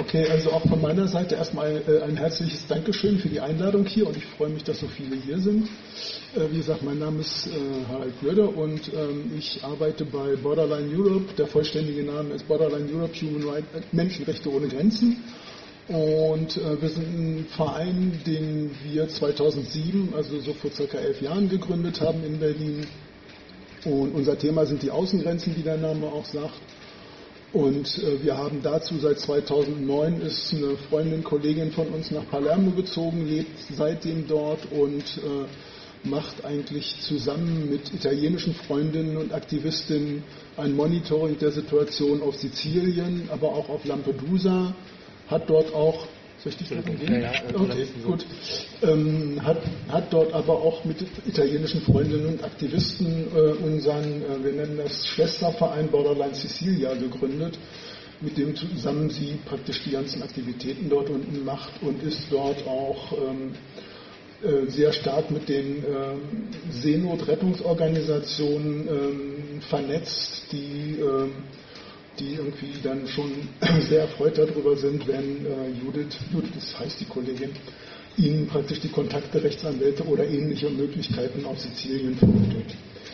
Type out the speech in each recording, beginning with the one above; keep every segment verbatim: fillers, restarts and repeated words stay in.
Okay, also auch von meiner Seite erstmal äh, ein herzliches Dankeschön für die Einladung hier und ich freue mich, dass so viele hier sind. Äh, wie gesagt, mein Name ist äh, Harald Blöder und ähm, ich arbeite bei Borderline Europe. Der vollständige Name ist Borderline Europe Human Rights, äh, Menschenrechte ohne Grenzen. Und äh, wir sind ein Verein, den wir zweitausendsieben, also so vor circa elf Jahren gegründet haben in Berlin. Und unser Thema sind die Außengrenzen, wie der Name auch sagt. Und äh, wir haben dazu seit zweitausendneun ist eine Freundin, Kollegin von uns nach Palermo gezogen, lebt seitdem dort und äh, macht eigentlich zusammen mit italienischen Freundinnen und Aktivistinnen ein Monitoring der Situation auf Sizilien, aber auch auf Lampedusa, hat dort auch Soll ich dich ja, ja, okay, gut. Ähm, hat, hat dort aber auch mit italienischen Freundinnen und Aktivisten äh, unseren, äh, wir nennen das Schwesterverein Borderline Sicilia gegründet, mit dem zusammen sie praktisch die ganzen Aktivitäten dort unten macht und ist dort auch ähm, äh, sehr stark mit den ähm, Seenotrettungsorganisationen ähm, vernetzt, die ähm, die irgendwie dann schon sehr erfreut darüber sind, wenn äh, Judith, Judith, das heißt die Kollegin, ihnen praktisch die Kontakte, Rechtsanwälte oder ähnliche Möglichkeiten auf Sizilien vermittelt.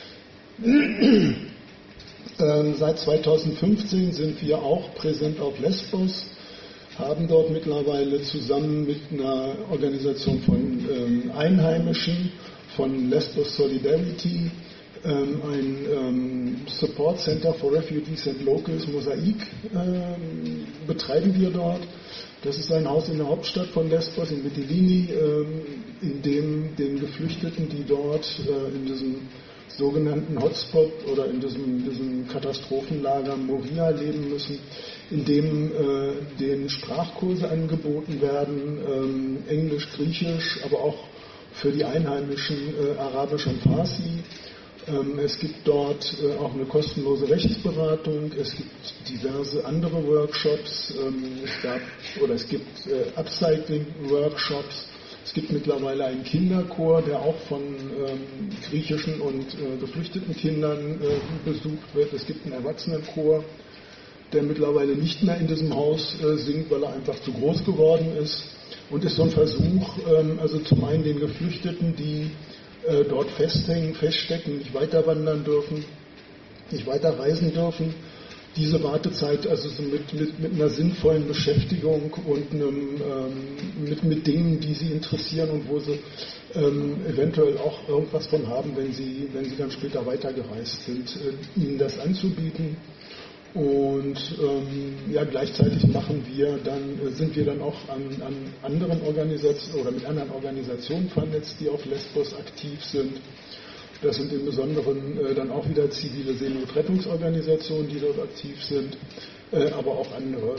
ähm, seit zweitausendfünfzehn sind wir auch präsent auf Lesbos, haben dort mittlerweile zusammen mit einer Organisation von ähm, Einheimischen, von Lesbos Solidarity, ein ähm, Support Center for Refugees and Locals, Mosaik, ähm, betreiben wir dort. Das ist ein Haus in der Hauptstadt von Lesbos, in Mytilini, ähm, in dem den Geflüchteten, die dort äh, in diesem sogenannten Hotspot oder in diesem, diesem Katastrophenlager Moria leben müssen, in dem äh, denen Sprachkurse angeboten werden, ähm, Englisch, Griechisch, aber auch für die Einheimischen äh, Arabisch und Farsi. Es gibt dort auch eine kostenlose Rechtsberatung, es gibt diverse andere Workshops, es gab oder es gibt Upcycling-Workshops, es gibt mittlerweile einen Kinderchor, der auch von griechischen und geflüchteten Kindern besucht wird, es gibt einen Erwachsenenchor, der mittlerweile nicht mehr in diesem Haus singt, weil er einfach zu groß geworden ist und ist so ein Versuch, also zum einen den Geflüchteten, die dort festhängen, feststecken, nicht weiter wandern dürfen, nicht weiter reisen dürfen, diese Wartezeit also so mit, mit, mit einer sinnvollen Beschäftigung und einem, ähm, mit, mit Dingen, die sie interessieren und wo sie ähm, eventuell auch irgendwas von haben, wenn sie, wenn sie dann später weitergereist sind, äh, ihnen das anzubieten. Und ähm, ja, gleichzeitig machen wir dann, sind wir dann auch an, an anderen Organisationen oder mit anderen Organisationen vernetzt, die auf Lesbos aktiv sind. Das sind im Besonderen äh, dann auch wieder zivile Seenotrettungsorganisationen, die dort aktiv sind, äh, aber auch andere.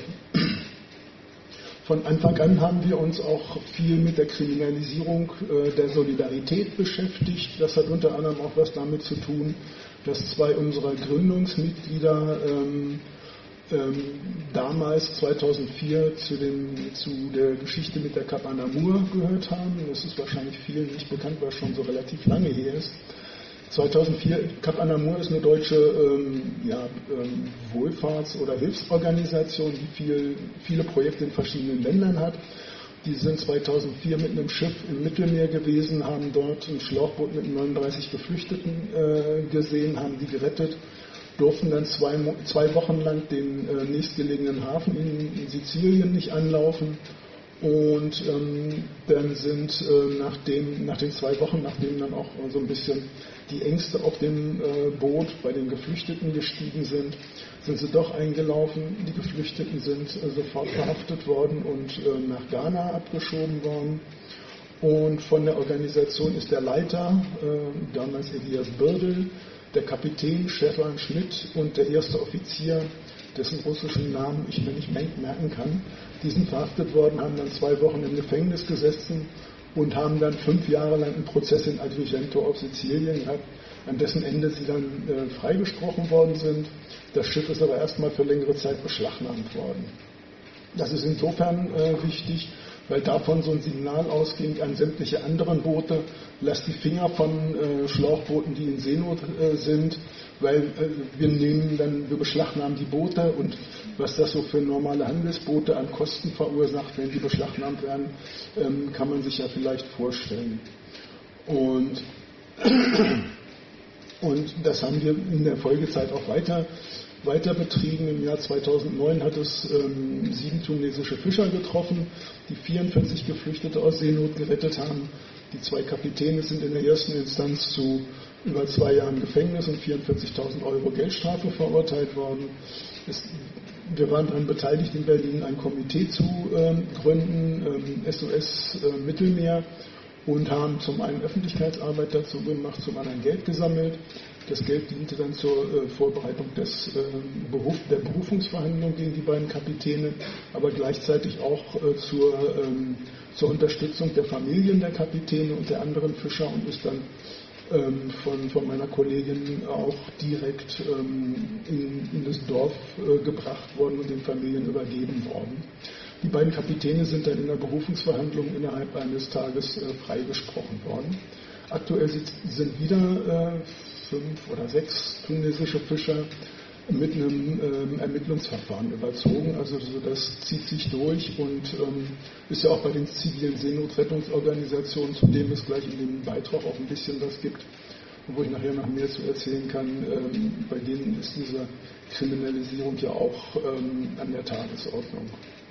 Von Anfang an haben wir uns auch viel mit der Kriminalisierung äh, der Solidarität beschäftigt. Das hat unter anderem auch was damit zu tun, dass zwei unserer Gründungsmitglieder ähm, ähm, damals zweitausendvier zu, dem, zu der Geschichte mit der Cap Anamur gehört haben. Das ist wahrscheinlich vielen nicht bekannt, weil es schon so relativ lange her ist. zweitausendvier, Cap Anamur ist eine deutsche ähm, ja, ähm, Wohlfahrts- oder Hilfsorganisation, die viel, viele Projekte in verschiedenen Ländern hat. Die sind zweitausendvier mit einem Schiff im Mittelmeer gewesen, haben dort ein Schlauchboot mit neununddreißig Geflüchteten äh, gesehen, haben die gerettet, durften dann zwei, zwei Wochen lang den äh, nächstgelegenen Hafen in, in Sizilien nicht anlaufen. Und ähm, dann sind äh, nach, dem, nach den zwei Wochen, nachdem dann auch so ein bisschen die Ängste auf dem äh, Boot bei den Geflüchteten gestiegen sind, sind sie doch eingelaufen. Die Geflüchteten sind äh, sofort verhaftet worden und äh, nach Ghana abgeschoben worden. Und von der Organisation ist der Leiter, äh, damals Elias Birdl, der Kapitän Stefan Schmidt und der erste Offizier, dessen russischen Namen ich mir nicht merken kann. Die sind verhaftet worden, haben dann zwei Wochen im Gefängnis gesessen und haben dann fünf Jahre lang einen Prozess in Agrigento auf Sizilien gehabt, an dessen Ende sie dann äh, freigesprochen worden sind. Das Schiff ist aber erstmal für längere Zeit beschlagnahmt worden. Das ist insofern äh, wichtig, weil davon so ein Signal ausging an sämtliche anderen Boote, lasst die Finger von äh, Schlauchbooten, die in Seenot äh, sind, weil äh, wir nehmen dann, wir beschlagnahmen die Boote und was das so für normale Handelsboote an Kosten verursacht, wenn die beschlagnahmt werden, ähm, kann man sich ja vielleicht vorstellen. Und, und das haben wir in der Folgezeit auch weiter weiter betrieben. Im Jahr zweitausendneun hat es ähm, sieben tunesische Fischer getroffen, die vierundvierzig Geflüchtete aus Seenot gerettet haben. Die zwei Kapitäne sind in der ersten Instanz zu über zwei Jahren Gefängnis und vierundvierzigtausend Euro Geldstrafe verurteilt worden. Es, wir waren daran beteiligt, in Berlin ein Komitee zu ähm, gründen, ähm, S O S äh, Mittelmeer, und haben zum einen Öffentlichkeitsarbeit dazu gemacht, zum anderen Geld gesammelt. Das Geld diente dann zur äh, Vorbereitung des, äh, Beruf, der Berufungsverhandlung gegen die beiden Kapitäne, aber gleichzeitig auch äh, zur, ähm, zur Unterstützung der Familien der Kapitäne und der anderen Fischer und ist dann ähm, von, von meiner Kollegin auch direkt ähm, in, in das Dorf äh, gebracht worden und den Familien übergeben worden. Die beiden Kapitäne sind dann in der Berufungsverhandlung innerhalb eines Tages äh, freigesprochen worden. Aktuell sind wieder äh, fünf oder sechs tunesische Fischer mit einem ähm, Ermittlungsverfahren überzogen. Also so, das zieht sich durch und ähm, ist ja auch bei den zivilen Seenotrettungsorganisationen, zu dem es gleich in dem Beitrag auch ein bisschen was gibt, wo ich nachher noch mehr zu erzählen kann. Ähm, bei denen ist diese Kriminalisierung ja auch ähm, an der Tagesordnung.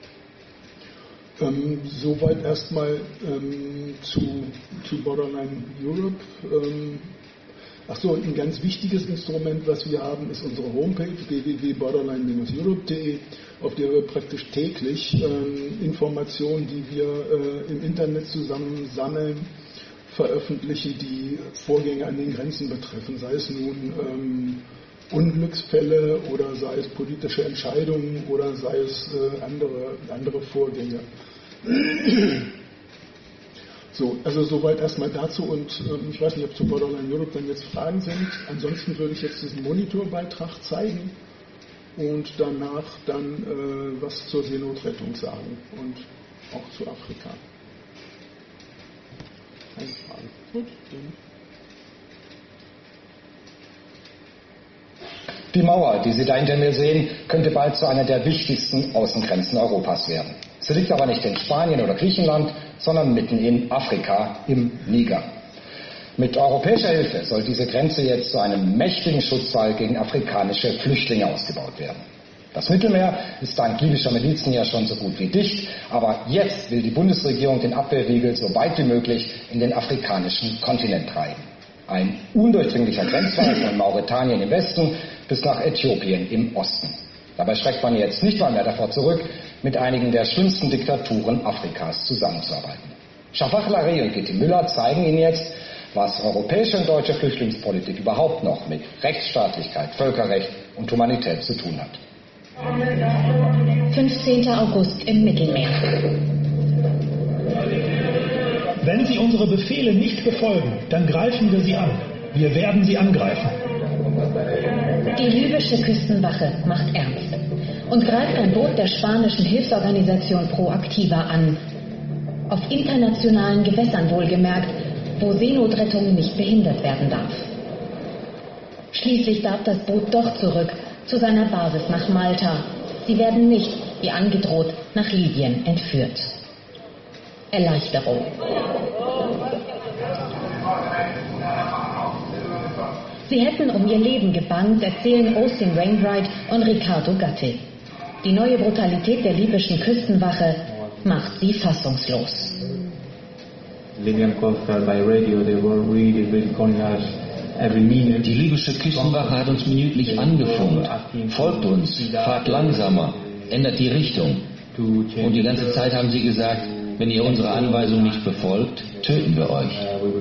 Ähm, soweit erstmal ähm, zu, zu Borderline Europe. Ähm, Achso, ein ganz wichtiges Instrument, was wir haben, ist unsere Homepage w w w punkt borderline Bindestrich europe punkt de, auf der wir praktisch täglich ähm, Informationen, die wir äh, im Internet zusammen sammeln, veröffentlichen, die Vorgänge an den Grenzen betreffen, sei es nun ähm, Unglücksfälle oder sei es politische Entscheidungen oder sei es äh, andere, andere Vorgänge. So, also soweit erstmal dazu und ähm, ich weiß nicht, ob zu Borderline Europe dann jetzt Fragen sind. Ansonsten würde ich jetzt diesen Monitorbeitrag zeigen und danach dann äh, was zur Seenotrettung sagen und auch zu Afrika. Keine Frage. Gut, dann. Die Mauer, die Sie da hinter mir sehen, könnte bald zu einer der wichtigsten Außengrenzen Europas werden. Sie liegt aber nicht in Spanien oder Griechenland, sondern mitten in Afrika, im Niger. Mit europäischer Hilfe soll diese Grenze jetzt zu einem mächtigen Schutzwall gegen afrikanische Flüchtlinge ausgebaut werden. Das Mittelmeer ist dank libyscher Milizen ja schon so gut wie dicht, aber jetzt will die Bundesregierung den Abwehrriegel so weit wie möglich in den afrikanischen Kontinent treiben. Ein undurchdringlicher Grenzwall von Mauretanien im Westen bis nach Äthiopien im Osten. Dabei schreckt man jetzt nicht mal mehr davor zurück, mit einigen der schlimmsten Diktaturen Afrikas zusammenzuarbeiten. Shafak Lari und Gitti Müller zeigen Ihnen jetzt, was europäische und deutsche Flüchtlingspolitik überhaupt noch mit Rechtsstaatlichkeit, Völkerrecht und Humanität zu tun hat. fünfzehnter August im Mittelmeer. Wenn Sie unsere Befehle nicht befolgen, dann greifen wir Sie an. Wir werden Sie angreifen. Die libysche Küstenwache macht ernst und greift ein Boot der spanischen Hilfsorganisation Proactiva an. Auf internationalen Gewässern wohlgemerkt, wo Seenotrettung nicht behindert werden darf. Schließlich darf das Boot doch zurück zu seiner Basis nach Malta. Sie werden nicht, wie angedroht, nach Libyen entführt. Erleichterung. Sie hätten um ihr Leben gebangt, erzählen Austin Wainwright und Ricardo Gatti. Die neue Brutalität der libyschen Küstenwache macht sie fassungslos. Die libysche Küstenwache hat uns minütlich angefunkt. Folgt uns, fahrt langsamer, ändert die Richtung. Und die ganze Zeit haben sie gesagt, wenn ihr unsere Anweisung nicht befolgt, töten wir euch.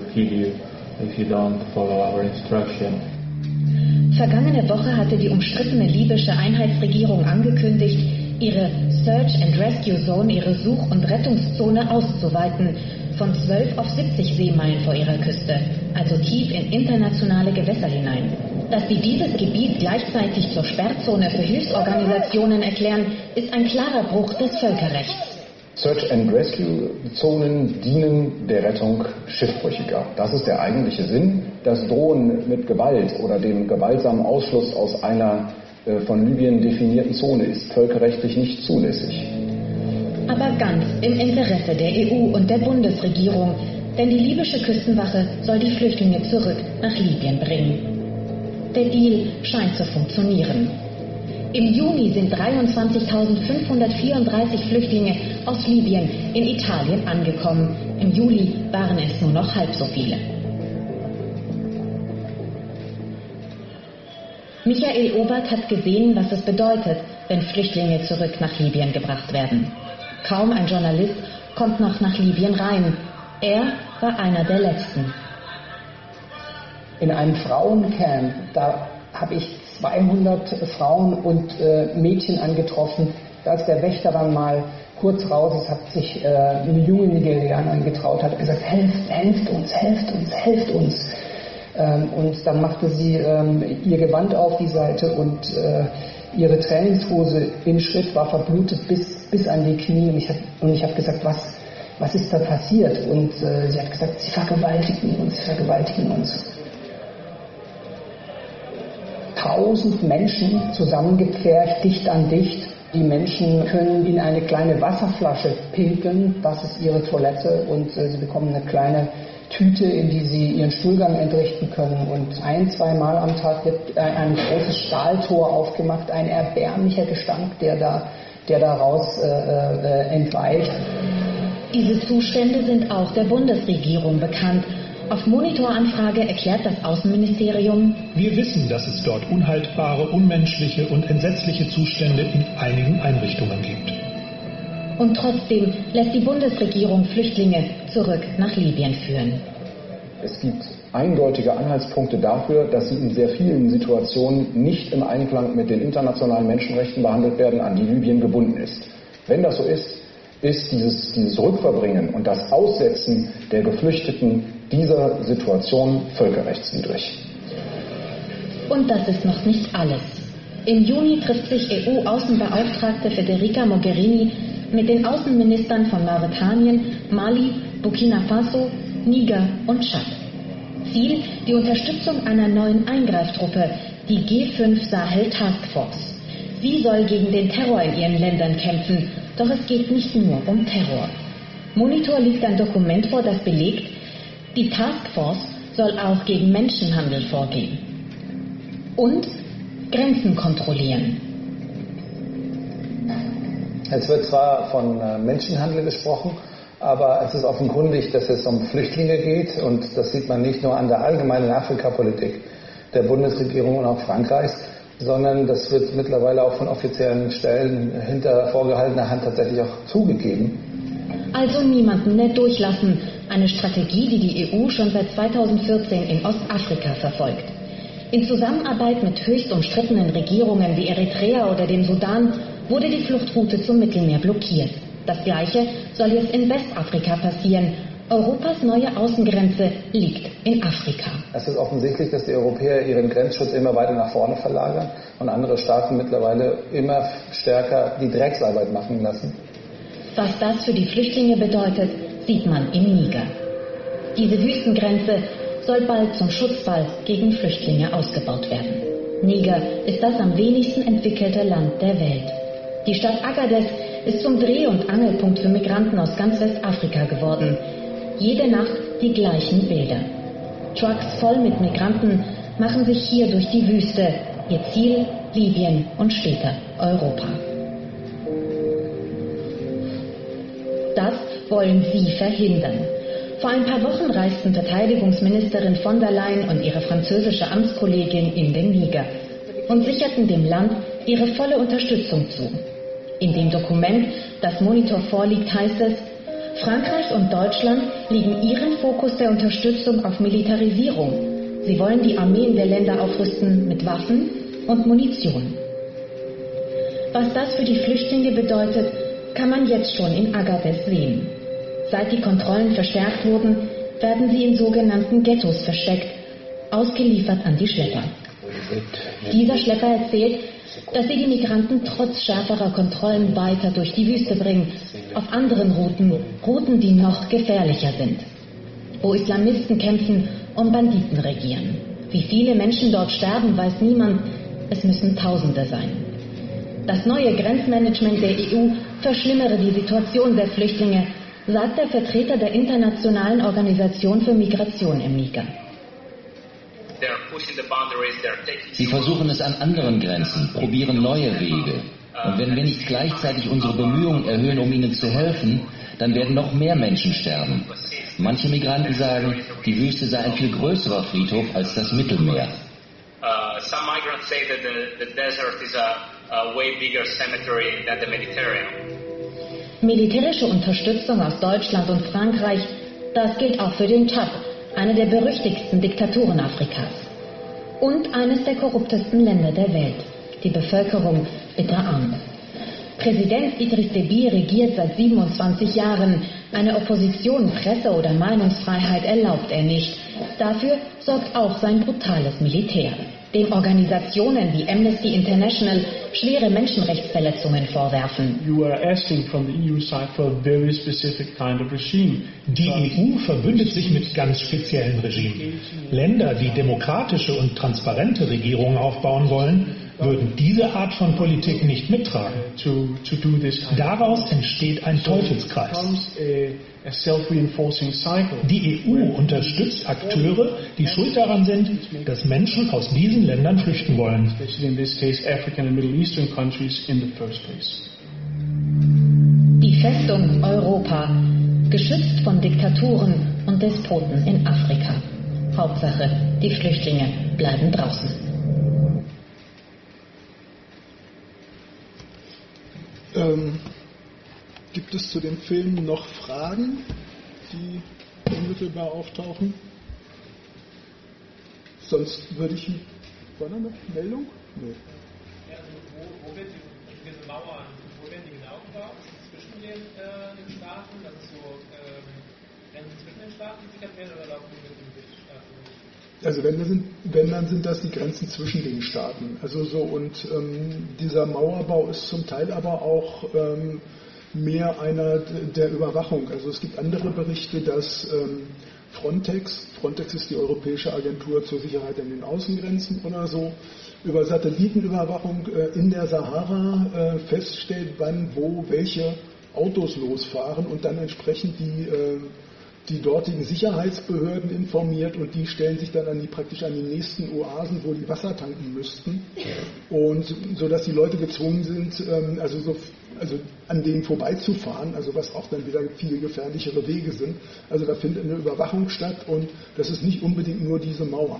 Vergangene Woche hatte die umstrittene libysche Einheitsregierung angekündigt, ihre Search and Rescue Zone, ihre Such- und Rettungszone auszuweiten, von zwölf auf siebzig Seemeilen vor ihrer Küste, also tief in internationale Gewässer hinein. Dass sie dieses Gebiet gleichzeitig zur Sperrzone für Hilfsorganisationen erklären, ist ein klarer Bruch des Völkerrechts. Search and Rescue Zonen dienen der Rettung Schiffbrüchiger. Das ist der eigentliche Sinn. Das Drohen mit Gewalt oder dem gewaltsamen Ausschluss aus einer äh, von Libyen definierten Zone ist völkerrechtlich nicht zulässig. Aber ganz im Interesse der E U und der Bundesregierung, denn die libysche Küstenwache soll die Flüchtlinge zurück nach Libyen bringen. Der Deal scheint zu funktionieren. Im Juni sind dreiundzwanzigtausendfünfhundertvierunddreißig Flüchtlinge aus Libyen in Italien angekommen. Im Juli waren es nur noch halb so viele. Michael Obert hat gesehen, was es bedeutet, wenn Flüchtlinge zurück nach Libyen gebracht werden. Kaum ein Journalist kommt noch nach Libyen rein. Er war einer der Letzten. In einem Frauencamp, da habe ich zweihundert Frauen und äh, Mädchen angetroffen. Als der Wächter dann mal kurz raus ist, hat sich äh, eine junge Nigerianerin getraut, hat gesagt, helft, helft uns, helft uns, helft uns. Ähm, und dann machte sie ähm, ihr Gewand auf die Seite und äh, ihre Trainingshose im Schritt war verblutet bis, bis an die Knie. Und ich habe hab gesagt, was, was ist da passiert? Und äh, sie hat gesagt, sie vergewaltigen uns, sie vergewaltigen uns. Tausend Menschen zusammengepfercht, dicht an dicht. Die Menschen können in eine kleine Wasserflasche pinkeln, das ist ihre Toilette, und äh, sie bekommen eine kleine Tüte, in die sie ihren Stuhlgang entrichten können. Und ein, zweimal am Tag wird äh, ein großes Stahltor aufgemacht, ein erbärmlicher Gestank, der da, der daraus äh, äh, entweicht. Diese Zustände sind auch der Bundesregierung bekannt. Auf Monitoranfrage erklärt das Außenministerium: Wir wissen, dass es dort unhaltbare, unmenschliche und entsetzliche Zustände in einigen Einrichtungen gibt. Und trotzdem lässt die Bundesregierung Flüchtlinge zurück nach Libyen führen. Es gibt eindeutige Anhaltspunkte dafür, dass sie in sehr vielen Situationen nicht im Einklang mit den internationalen Menschenrechten behandelt werden, an die Libyen gebunden ist. Wenn das so ist, ist dieses, dieses Rückverbringen und das Aussetzen der Geflüchteten dieser Situation völkerrechtswidrig. Und das ist noch nicht alles. Im Juni trifft sich E U-Außenbeauftragte Federica Mogherini mit den Außenministern von Mauretanien, Mali, Burkina Faso, Niger und Tschad. Ziel: die Unterstützung einer neuen Eingreiftruppe, die G fünf Sahel Task Force. Sie soll gegen den Terror in ihren Ländern kämpfen, doch es geht nicht nur um Terror. Monitor liegt ein Dokument vor, das belegt, die Taskforce soll auch gegen Menschenhandel vorgehen und Grenzen kontrollieren. Es wird zwar von Menschenhandel gesprochen, aber es ist offenkundig, dass es um Flüchtlinge geht, und das sieht man nicht nur an der allgemeinen Afrikapolitik der Bundesregierung und auch Frankreichs, sondern das wird mittlerweile auch von offiziellen Stellen hinter vorgehaltener Hand tatsächlich auch zugegeben. Also niemanden mehr durchlassen. Eine Strategie, die die E U schon seit zweitausendvierzehn in Ostafrika verfolgt. In Zusammenarbeit mit höchst umstrittenen Regierungen wie Eritrea oder dem Sudan wurde die Fluchtroute zum Mittelmeer blockiert. Das Gleiche soll jetzt in Westafrika passieren. Europas neue Außengrenze liegt in Afrika. Es ist offensichtlich, dass die Europäer ihren Grenzschutz immer weiter nach vorne verlagern und andere Staaten mittlerweile immer stärker die Drecksarbeit machen lassen. Was das für die Flüchtlinge bedeutet, sieht man im Niger. Diese Wüstengrenze soll bald zum Schutzwall gegen Flüchtlinge ausgebaut werden. Niger ist das am wenigsten entwickelte Land der Welt. Die Stadt Agadez ist zum Dreh- und Angelpunkt für Migranten aus ganz Westafrika geworden. Jede Nacht die gleichen Bilder. Trucks voll mit Migranten machen sich hier durch die Wüste. Ihr Ziel: Libyen und später Europa. Das wollen sie verhindern. Vor ein paar Wochen reisten Verteidigungsministerin von der Leyen und ihre französische Amtskollegin in den Niger und sicherten dem Land ihre volle Unterstützung zu. In dem Dokument, das Monitor vorliegt, heißt es: Frankreich und Deutschland legen ihren Fokus der Unterstützung auf Militarisierung. Sie wollen die Armeen der Länder aufrüsten mit Waffen und Munition. Was das für die Flüchtlinge bedeutet, kann man jetzt schon in Agadez sehen. Seit die Kontrollen verstärkt wurden, werden sie in sogenannten Ghettos versteckt, ausgeliefert an die Schlepper. Dieser Schlepper erzählt, dass sie die Migranten trotz schärferer Kontrollen weiter durch die Wüste bringen, auf anderen Routen, Routen, die noch gefährlicher sind, wo Islamisten kämpfen und Banditen regieren. Wie viele Menschen dort sterben, weiß niemand, es müssen Tausende sein. Das neue Grenzmanagement der E U verschlimmere die Situation der Flüchtlinge, sagt der Vertreter der Internationalen Organisation für Migration im Niger. Sie versuchen es an anderen Grenzen, probieren neue Wege. Und wenn wir nicht gleichzeitig unsere Bemühungen erhöhen, um ihnen zu helfen, dann werden noch mehr Menschen sterben. Manche Migranten sagen, die Wüste sei ein viel größerer Friedhof als das Mittelmeer. Uh, some migrants say that the, the desert is a, a way bigger cemetery than the Mediterranean. Militärische Unterstützung aus Deutschland und Frankreich, das gilt auch für den Tschad, eine der berüchtigsten Diktaturen Afrikas. Und eines der korruptesten Länder der Welt. Die Bevölkerung bitter arm. Präsident Idriss Déby regiert seit siebenundzwanzig Jahren. Eine Opposition, Presse- oder Meinungsfreiheit erlaubt er nicht. Dafür sorgt auch sein brutales Militär, dem Organisationen wie Amnesty International schwere Menschenrechtsverletzungen vorwerfen. You are asking from the E U side for a very specific kind of regime. Die E U verbündet sich mit ganz speziellen Regimen. Länder, die demokratische und transparente Regierungen aufbauen wollen, würden diese Art von Politik nicht mittragen. To, to do this kind Daraus entsteht ein Teufelskreis. a, a self-reinforcing cycle. Die E U unterstützt Akteure, die schuld daran sind, dass Menschen aus diesen Ländern flüchten wollen. Especially in this case African and Middle Eastern countries in the first place. Die Festung Europa, geschützt von Diktaturen und Despoten in Afrika. Hauptsache, die Flüchtlinge bleiben draußen. Ähm, gibt es zu dem Film noch Fragen, die unmittelbar auftauchen? Sonst würde ich... War da noch Meldung? Nee. Ja, also wo, wo wird die, diese Mauer, wo werden die genau gebaut? Zwischen den, äh, den Staaten, dass es so ähm, Grenzen zwischen den Staaten gesichert werden oder laufen die mit den Staaten? Also wenn, wir sind, wenn, dann sind das die Grenzen zwischen den Staaten. Also so, und ähm, dieser Mauerbau ist zum Teil aber auch ähm, mehr einer der Überwachung. Also es gibt andere Berichte, dass ähm, Frontex, Frontex ist die Europäische Agentur zur Sicherheit an den Außengrenzen oder so, über Satellitenüberwachung äh, in der Sahara äh, feststellt, wann, wo, welche Autos losfahren und dann entsprechend die äh, die dortigen Sicherheitsbehörden informiert und die stellen sich dann an die, praktisch an die nächsten Oasen, wo die Wasser tanken müssten, und so dass die Leute gezwungen sind, ähm, also, so, also an denen vorbeizufahren, also was auch dann wieder viel gefährlichere Wege sind. Also da findet eine Überwachung statt und das ist nicht unbedingt nur diese Mauer.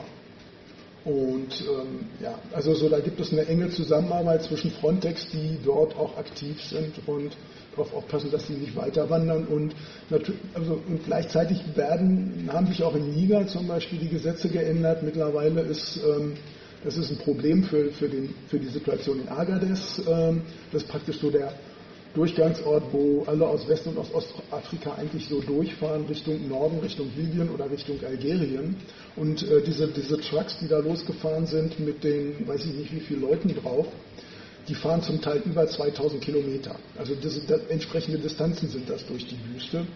Und ähm, ja, also so, da gibt es eine enge Zusammenarbeit zwischen Frontex, die dort auch aktiv sind und darauf aufpassen, dass sie nicht weiter wandern. Und, also, und gleichzeitig werden, haben sich auch in Niger zum Beispiel die Gesetze geändert. Mittlerweile ist ähm, das ist ein Problem für, für, den, für die Situation in Agadez. Ähm, das ist praktisch so der Durchgangsort, wo alle aus West- und aus Ostafrika eigentlich so durchfahren, Richtung Norden, Richtung Libyen oder Richtung Algerien. Und äh, diese, diese Trucks, die da losgefahren sind mit den, weiß ich nicht wie viele Leuten drauf, die fahren zum Teil über zweitausend Kilometer. Also das, das, entsprechende Distanzen sind das durch die Wüste.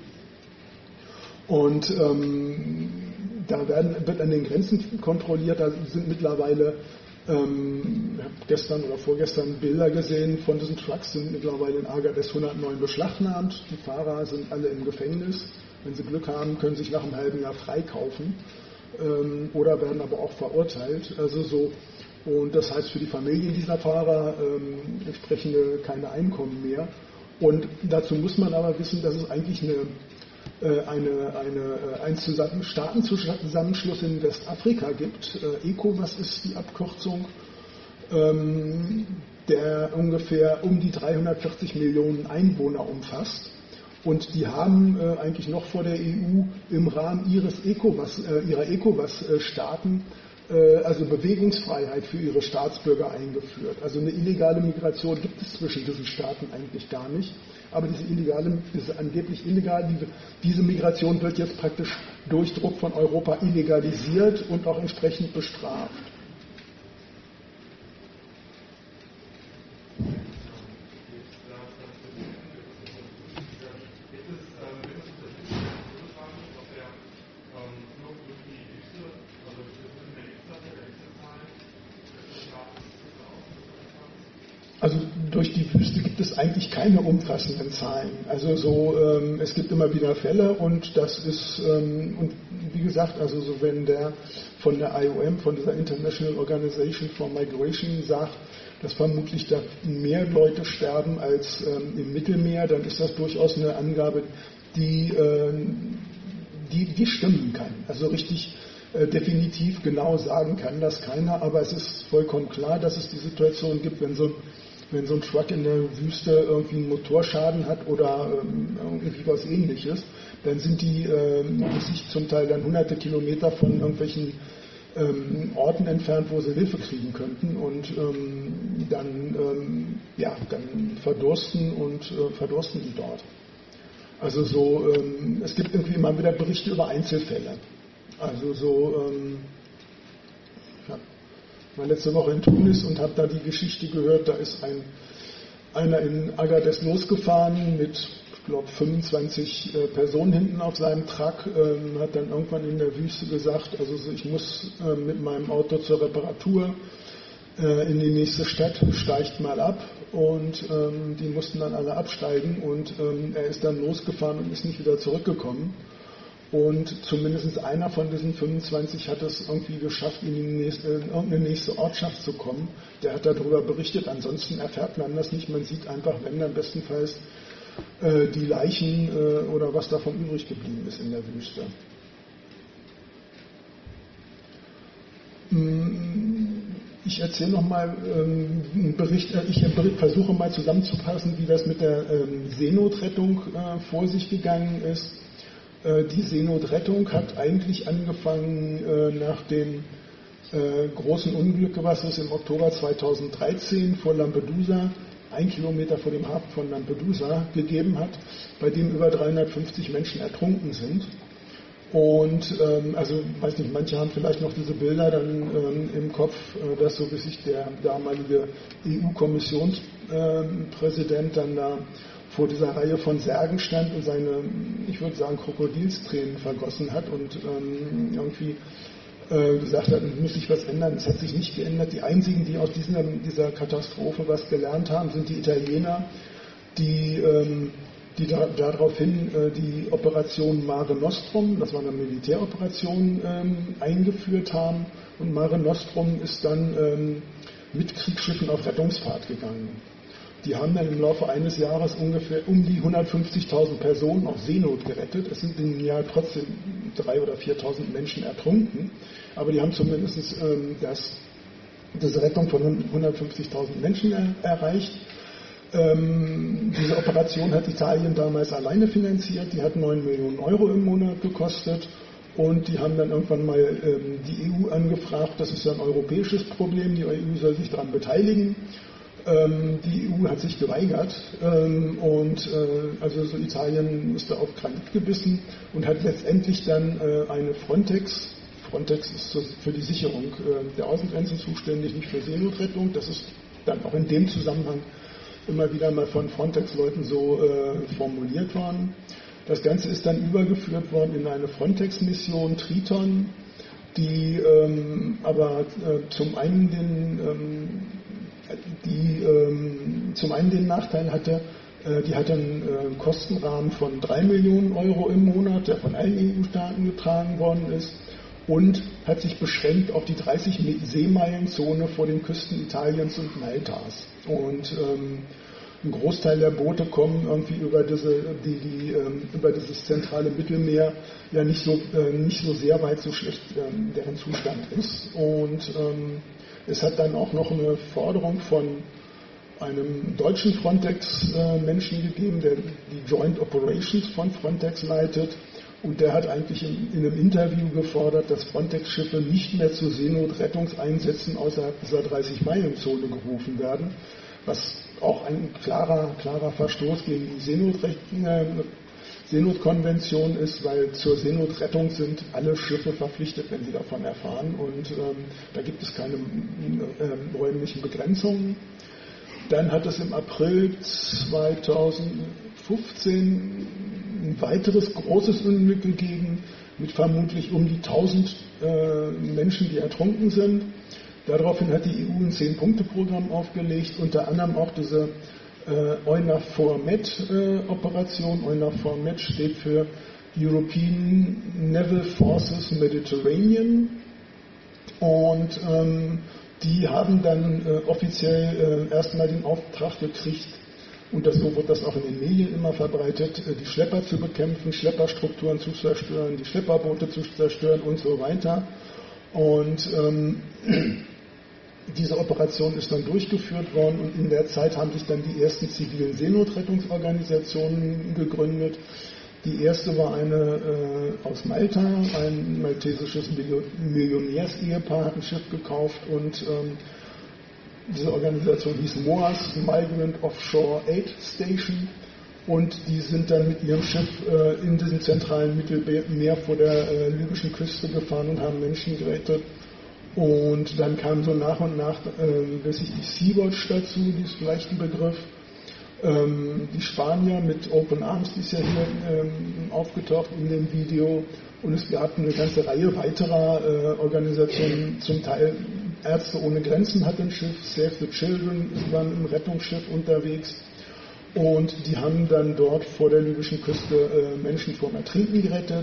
Und ähm, da werden, wird an den Grenzen kontrolliert, da sind mittlerweile Ähm, ich habe gestern oder vorgestern Bilder gesehen von diesen Trucks, sind mittlerweile in Agadez hundertneun beschlagnahmt. Die Fahrer sind alle im Gefängnis. Wenn sie Glück haben, können sie sich nach einem halben Jahr freikaufen ähm, oder werden aber auch verurteilt. Also so, und das heißt für die Familien dieser Fahrer ähm, entsprechende keine Einkommen mehr. Und dazu muss man aber wissen, dass es eigentlich eine Eine, eine, ein Staatenzusammenschluss in Westafrika gibt. ECOWAS ist die Abkürzung, der ungefähr um die dreihundertvierzig Millionen Einwohner umfasst. Und die haben eigentlich noch vor der E U im Rahmen ihres ECOWAS, ihrer ECOWAS-Staaten also Bewegungsfreiheit für ihre Staatsbürger eingeführt. Also eine illegale Migration gibt es zwischen diesen Staaten eigentlich gar nicht. Aber diese illegale, ist angeblich illegal, diese, diese Migration wird jetzt praktisch durch Druck von Europa illegalisiert und auch entsprechend bestraft. Also durch die Wüste gibt es eigentlich keine umfassenden Zahlen. Also so, ähm, es gibt immer wieder Fälle und das ist, ähm, und wie gesagt, also so wenn der von der I O M, von dieser International Organization for Migration sagt, dass vermutlich da mehr Leute sterben als ähm, im Mittelmeer, dann ist das durchaus eine Angabe, die, äh, die, die stimmen kann. Also richtig äh, definitiv genau sagen kann das keiner, aber es ist vollkommen klar, dass es die Situation gibt, wenn so, wenn so ein Truck in der Wüste irgendwie einen Motorschaden hat oder ähm, irgendwie was Ähnliches, dann sind die ähm, sich zum Teil dann hunderte Kilometer von irgendwelchen ähm, Orten entfernt, wo sie Hilfe kriegen könnten und ähm, dann, ähm, ja, dann verdursten und äh, verdursten die dort. Also so, ähm, es gibt irgendwie immer wieder Berichte über Einzelfälle. Also so, ähm, ich war letzte Woche in Tunis und habe da die Geschichte gehört, da ist ein, einer in Agadez losgefahren mit, ich glaube, fünfundzwanzig äh, Personen hinten auf seinem Truck, ähm, hat dann irgendwann in der Wüste gesagt, also so, ich muss äh, mit meinem Auto zur Reparatur äh, in die nächste Stadt, steigt mal ab. Und ähm, die mussten dann alle absteigen und ähm, er ist dann losgefahren und ist nicht wieder zurückgekommen. Und zumindest einer von diesen fünfundzwanzig hat es irgendwie geschafft, in, die nächste, in irgendeine nächste Ortschaft zu kommen. Der hat darüber berichtet, ansonsten erfährt man das nicht. Man sieht einfach, wenn dann bestenfalls äh, die Leichen äh, oder was davon übrig geblieben ist in der Wüste. Ich erzähle nochmal ähm, einen Bericht, äh, ich versuche mal zusammenzufassen, wie das mit der ähm, Seenotrettung äh, vor sich gegangen ist. Äh, die Seenotrettung hat eigentlich angefangen äh, nach dem äh, großen Unglück, was es im Oktober zweitausenddreizehn vor Lampedusa, ein Kilometer vor dem Hafen von Lampedusa, gegeben hat, bei dem über dreihundertfünfzig Menschen ertrunken sind. Und ähm, also, weiß nicht, manche haben vielleicht noch diese Bilder dann ähm, im Kopf, äh, dass so wie sich der damalige E U-Kommissionspräsident äh, dann da vor dieser Reihe von Särgen stand und seine, ich würde sagen, Krokodilstränen vergossen hat und ähm, irgendwie äh, gesagt hat, muss sich was ändern. Es hat sich nicht geändert. Die einzigen, die aus dieser, dieser Katastrophe was gelernt haben, sind die Italiener, die ähm, die da, daraufhin äh, die Operation Mare Nostrum, das war eine Militäroperation, ähm, eingeführt haben. Und Mare Nostrum ist dann ähm, mit Kriegsschiffen auf Rettungsfahrt gegangen. Die haben dann im Laufe eines Jahres ungefähr um die hundertfünfzigtausend Personen aus Seenot gerettet. Es sind im Jahr trotzdem dreitausend oder viertausend Menschen ertrunken, aber die haben zumindest ähm, das, diese Rettung von hundertfünfzigtausend Menschen er, erreicht. Ähm, diese Operation hat Italien damals alleine finanziert, die hat neun Millionen Euro im Monat gekostet und die haben dann irgendwann mal ähm, die E U angefragt, das ist ja ein europäisches Problem, die E U soll sich daran beteiligen. Ähm, die E U hat sich geweigert ähm, und äh, also so Italien ist da auf Granit gebissen und hat letztendlich dann äh, eine Frontex, Frontex ist für die Sicherung äh, der Außengrenzen zuständig, nicht für Seenotrettung, das ist dann auch in dem Zusammenhang immer wieder mal von Frontex-Leuten so äh, formuliert worden. Das Ganze ist dann übergeführt worden in eine Frontex-Mission Triton, die ähm, aber äh, zum einen den, ähm, die ähm, zum einen den Nachteil hatte, äh, die hatte einen äh, Kostenrahmen von drei Millionen Euro im Monat, der von allen E U-Staaten getragen worden ist, und hat sich beschränkt auf die dreißig Seemeilen-Zone vor den Küsten Italiens und Maltas. Und ähm, ein Großteil der Boote kommen irgendwie über, diese, die, die, ähm, über dieses zentrale Mittelmeer ja nicht so, äh, nicht so sehr weit, so schlecht ähm, deren Zustand ist. Und ähm, es hat dann auch noch eine Forderung von einem deutschen Frontex-Menschen äh, gegeben, der die Joint Operations von Frontex leitet. Und der hat eigentlich in, in einem Interview gefordert, dass Frontex-Schiffe nicht mehr zu Seenotrettungseinsätzen außerhalb dieser dreißig-Meilen-Zone gerufen werden, was auch ein klarer, klarer Verstoß gegen die Seenotrecht, äh, Seenotkonvention ist, weil zur Seenotrettung sind alle Schiffe verpflichtet, wenn sie davon erfahren. Und ähm, da gibt es keine äh, räumlichen Begrenzungen. Dann hat es im April zweitausendfünfzehn ein weiteres großes Unglück gegeben, mit vermutlich um die tausend äh, Menschen, die ertrunken sind. Daraufhin hat die E U ein Zehn-Punkte-Programm aufgelegt, unter anderem auch diese äh, EUNAVFOR Med-Operation. Äh, EUNAVFOR Med steht für European Naval Forces Mediterranean, und ähm, die haben dann äh, offiziell äh, erstmal den Auftrag gekriegt, und das, so wird das auch in den Medien immer verbreitet, äh, die Schlepper zu bekämpfen, Schlepperstrukturen zu zerstören, die Schlepperboote zu zerstören und so weiter. Und ähm, diese Operation ist dann durchgeführt worden, und in der Zeit haben sich dann die ersten zivilen Seenotrettungsorganisationen gegründet. Die erste war eine äh, aus Malta, ein maltesisches Millionärsehepaar hat ein Schiff gekauft, und ähm, diese Organisation hieß MOAS, Migrant Offshore Aid Station, und die sind dann mit ihrem Schiff äh, in diesem zentralen Mittelmeer vor der äh, libyschen Küste gefahren und haben Menschen gerettet. Und dann kam so nach und nach äh, letztlich die Sea-Watch dazu, die ist vielleicht ein Begriff. Ähm, die Spanier mit Open Arms, die ist ja hier ähm, aufgetaucht in dem Video. Und es gab eine ganze Reihe weiterer äh, Organisationen, zum Teil Ärzte ohne Grenzen hat ein Schiff, Save the Children waren im Rettungsschiff unterwegs. Und die haben dann dort vor der libyschen Küste äh, Menschen vor dem Ertrinken gerettet.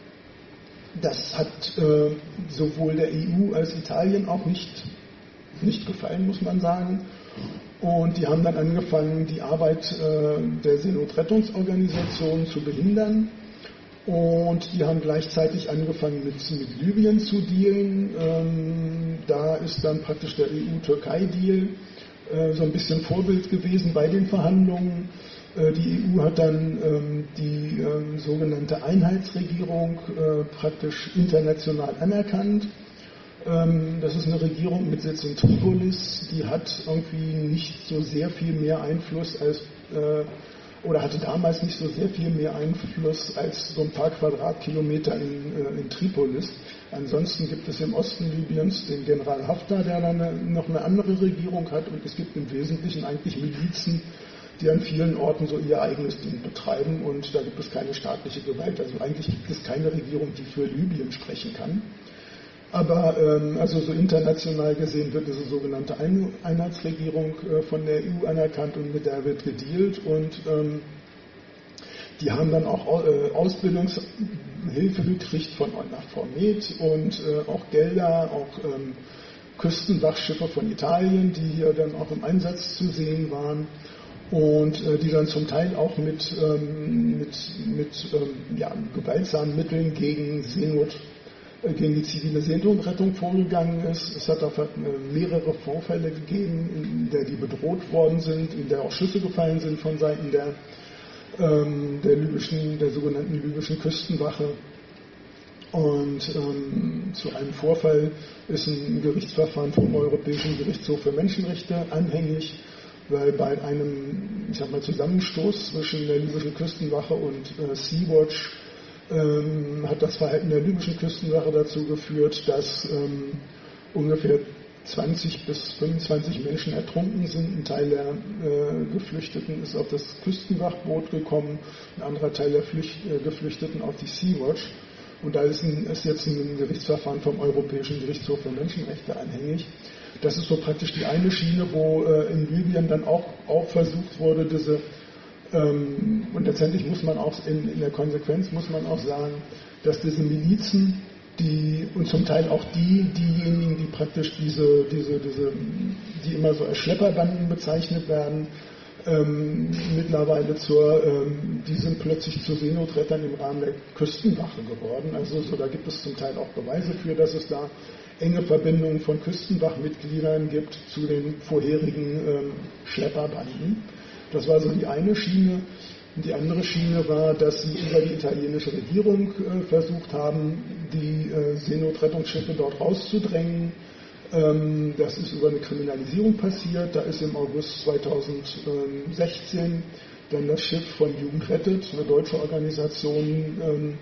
Das hat äh, sowohl der E U als Italien auch nicht, nicht gefallen, muss man sagen. Und die haben dann angefangen, die Arbeit äh, der Seenotrettungsorganisationen zu behindern. Und die haben gleichzeitig angefangen mit, mit Libyen zu dealen. Ähm, da ist dann praktisch der E U-Türkei-Deal äh, so ein bisschen Vorbild gewesen bei den Verhandlungen. Äh, die E U hat dann ähm, die ähm, sogenannte Einheitsregierung äh, praktisch international anerkannt. Ähm, das ist eine Regierung mit Sitz in Tripolis. Die hat irgendwie nicht so sehr viel mehr Einfluss als äh, oder hatte damals nicht so sehr viel mehr Einfluss als so ein paar Quadratkilometer in, äh, in Tripolis. Ansonsten gibt es im Osten Libyens den General Haftar, der dann eine, noch eine andere Regierung hat, und es gibt im Wesentlichen eigentlich Milizen, die an vielen Orten so ihr eigenes Ding betreiben, und da gibt es keine staatliche Gewalt. Also eigentlich gibt es keine Regierung, die für Libyen sprechen kann. Aber ähm, also so international gesehen wird diese sogenannte Einheitsregierung äh, von der E U anerkannt, und mit der wird gedealt, und ähm, die haben dann auch äh, Ausbildungshilfe gekriegt von EUNAVFOR Med und äh, auch Gelder, auch ähm, Küstenwachschiffe von Italien, die hier dann auch im Einsatz zu sehen waren, und äh, die dann zum Teil auch mit, ähm, mit, mit ähm, ja, gewaltsamen Mitteln gegen Seenot gegen die zivile Seenotrettung vorgegangen ist. Es hat auch mehrere Vorfälle gegeben, in der die bedroht worden sind, in der auch Schüsse gefallen sind von Seiten der, ähm, der, libyschen, der sogenannten libyschen Küstenwache. Und ähm, zu einem Vorfall ist ein Gerichtsverfahren vom Europäischen Gerichtshof für Menschenrechte anhängig, weil bei einem, ich sag mal, Zusammenstoß zwischen der libyschen Küstenwache und äh, Sea-Watch Ähm, hat das Verhalten der libyschen Küstenwache dazu geführt, dass ähm, ungefähr zwanzig bis fünfundzwanzig Menschen ertrunken sind. Ein Teil der äh, Geflüchteten ist auf das Küstenwachboot gekommen, ein anderer Teil der Flücht, äh, Geflüchteten auf die Sea-Watch. Und da ist, ein, ist jetzt ein Gerichtsverfahren vom Europäischen Gerichtshof für Menschenrechte anhängig. Das ist so praktisch die eine Schiene, wo äh, in Libyen dann auch, auch versucht wurde, diese und letztendlich muss man auch in, in der Konsequenz muss man auch sagen, dass diese Milizen, die und zum Teil auch die, diejenigen, die praktisch diese, diese, diese, die immer so als Schlepperbanden bezeichnet werden, ähm, mittlerweile zur, ähm, die sind plötzlich zu Seenotrettern im Rahmen der Küstenwache geworden. Also so, da gibt es zum Teil auch Beweise für, dass es da enge Verbindungen von Küstenwachmitgliedern gibt zu den vorherigen ähm, Schlepperbanden. Das war so die eine Schiene. Und die andere Schiene war, dass sie über die italienische Regierung äh, versucht haben, die äh, Seenotrettungsschiffe dort rauszudrängen. Ähm, das ist über eine Kriminalisierung passiert. Da ist im August zweitausendsechzehn dann das Schiff von Jugend rettet, eine deutsche Organisation, ähm,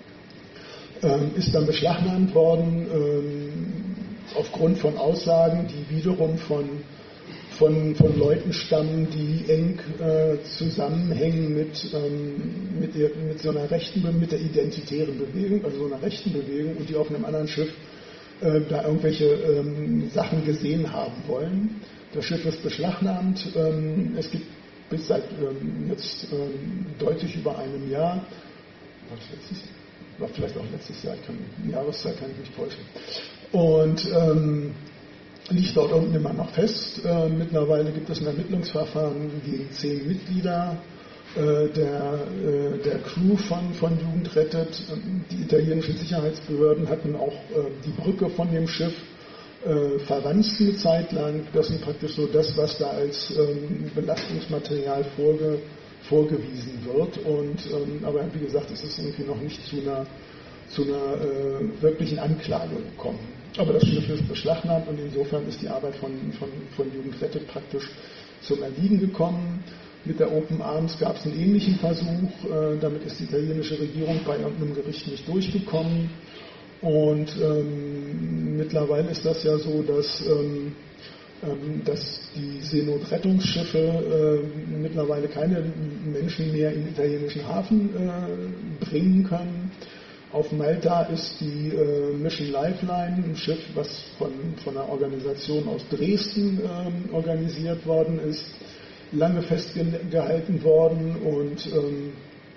ähm, ist dann beschlagnahmt worden ähm, aufgrund von Aussagen, die wiederum von Von, von Leuten stammen, die eng äh, zusammenhängen mit, ähm, mit, der, mit so einer rechten, mit der identitären Bewegung, also so einer rechten Bewegung, und die auf einem anderen Schiff äh, da irgendwelche ähm, Sachen gesehen haben wollen. Das Schiff ist beschlagnahmt. Ähm, es gibt bis seit ähm, jetzt ähm, deutlich über einem Jahr, war das letztes Jahr? War vielleicht auch letztes Jahr, ich kann, die Jahreszeit kann ich mich täuschen. Und ähm, liegt dort unten immer noch fest. Äh, mittlerweile gibt es ein Ermittlungsverfahren gegen zehn Mitglieder äh, der, äh, der Crew von, von Jugend rettet. Die italienischen Sicherheitsbehörden hatten auch äh, die Brücke von dem Schiff äh, verwanzt eine Zeit lang. Das ist praktisch so das, was da als ähm, Belastungsmaterial vorge, vorgewiesen wird. Und, ähm, aber wie gesagt, es ist irgendwie noch nicht zu einer, zu einer äh, wirklichen Anklage gekommen. Aber das Schiff ist beschlagnahmt und insofern ist die Arbeit von, von, von Jugend rettet praktisch zum Erliegen gekommen. Mit der Open Arms gab es einen ähnlichen Versuch. Äh, damit ist die italienische Regierung bei irgendeinem Gericht nicht durchgekommen. Und ähm, mittlerweile ist das ja so, dass, ähm, ähm, dass die Seenotrettungsschiffe äh, mittlerweile keine Menschen mehr in den italienischen Hafen äh, bringen können. Auf Malta ist die äh, Mission Lifeline, ein Schiff, was von, von einer Organisation aus Dresden äh, organisiert worden ist, lange festgehalten worden und ähm,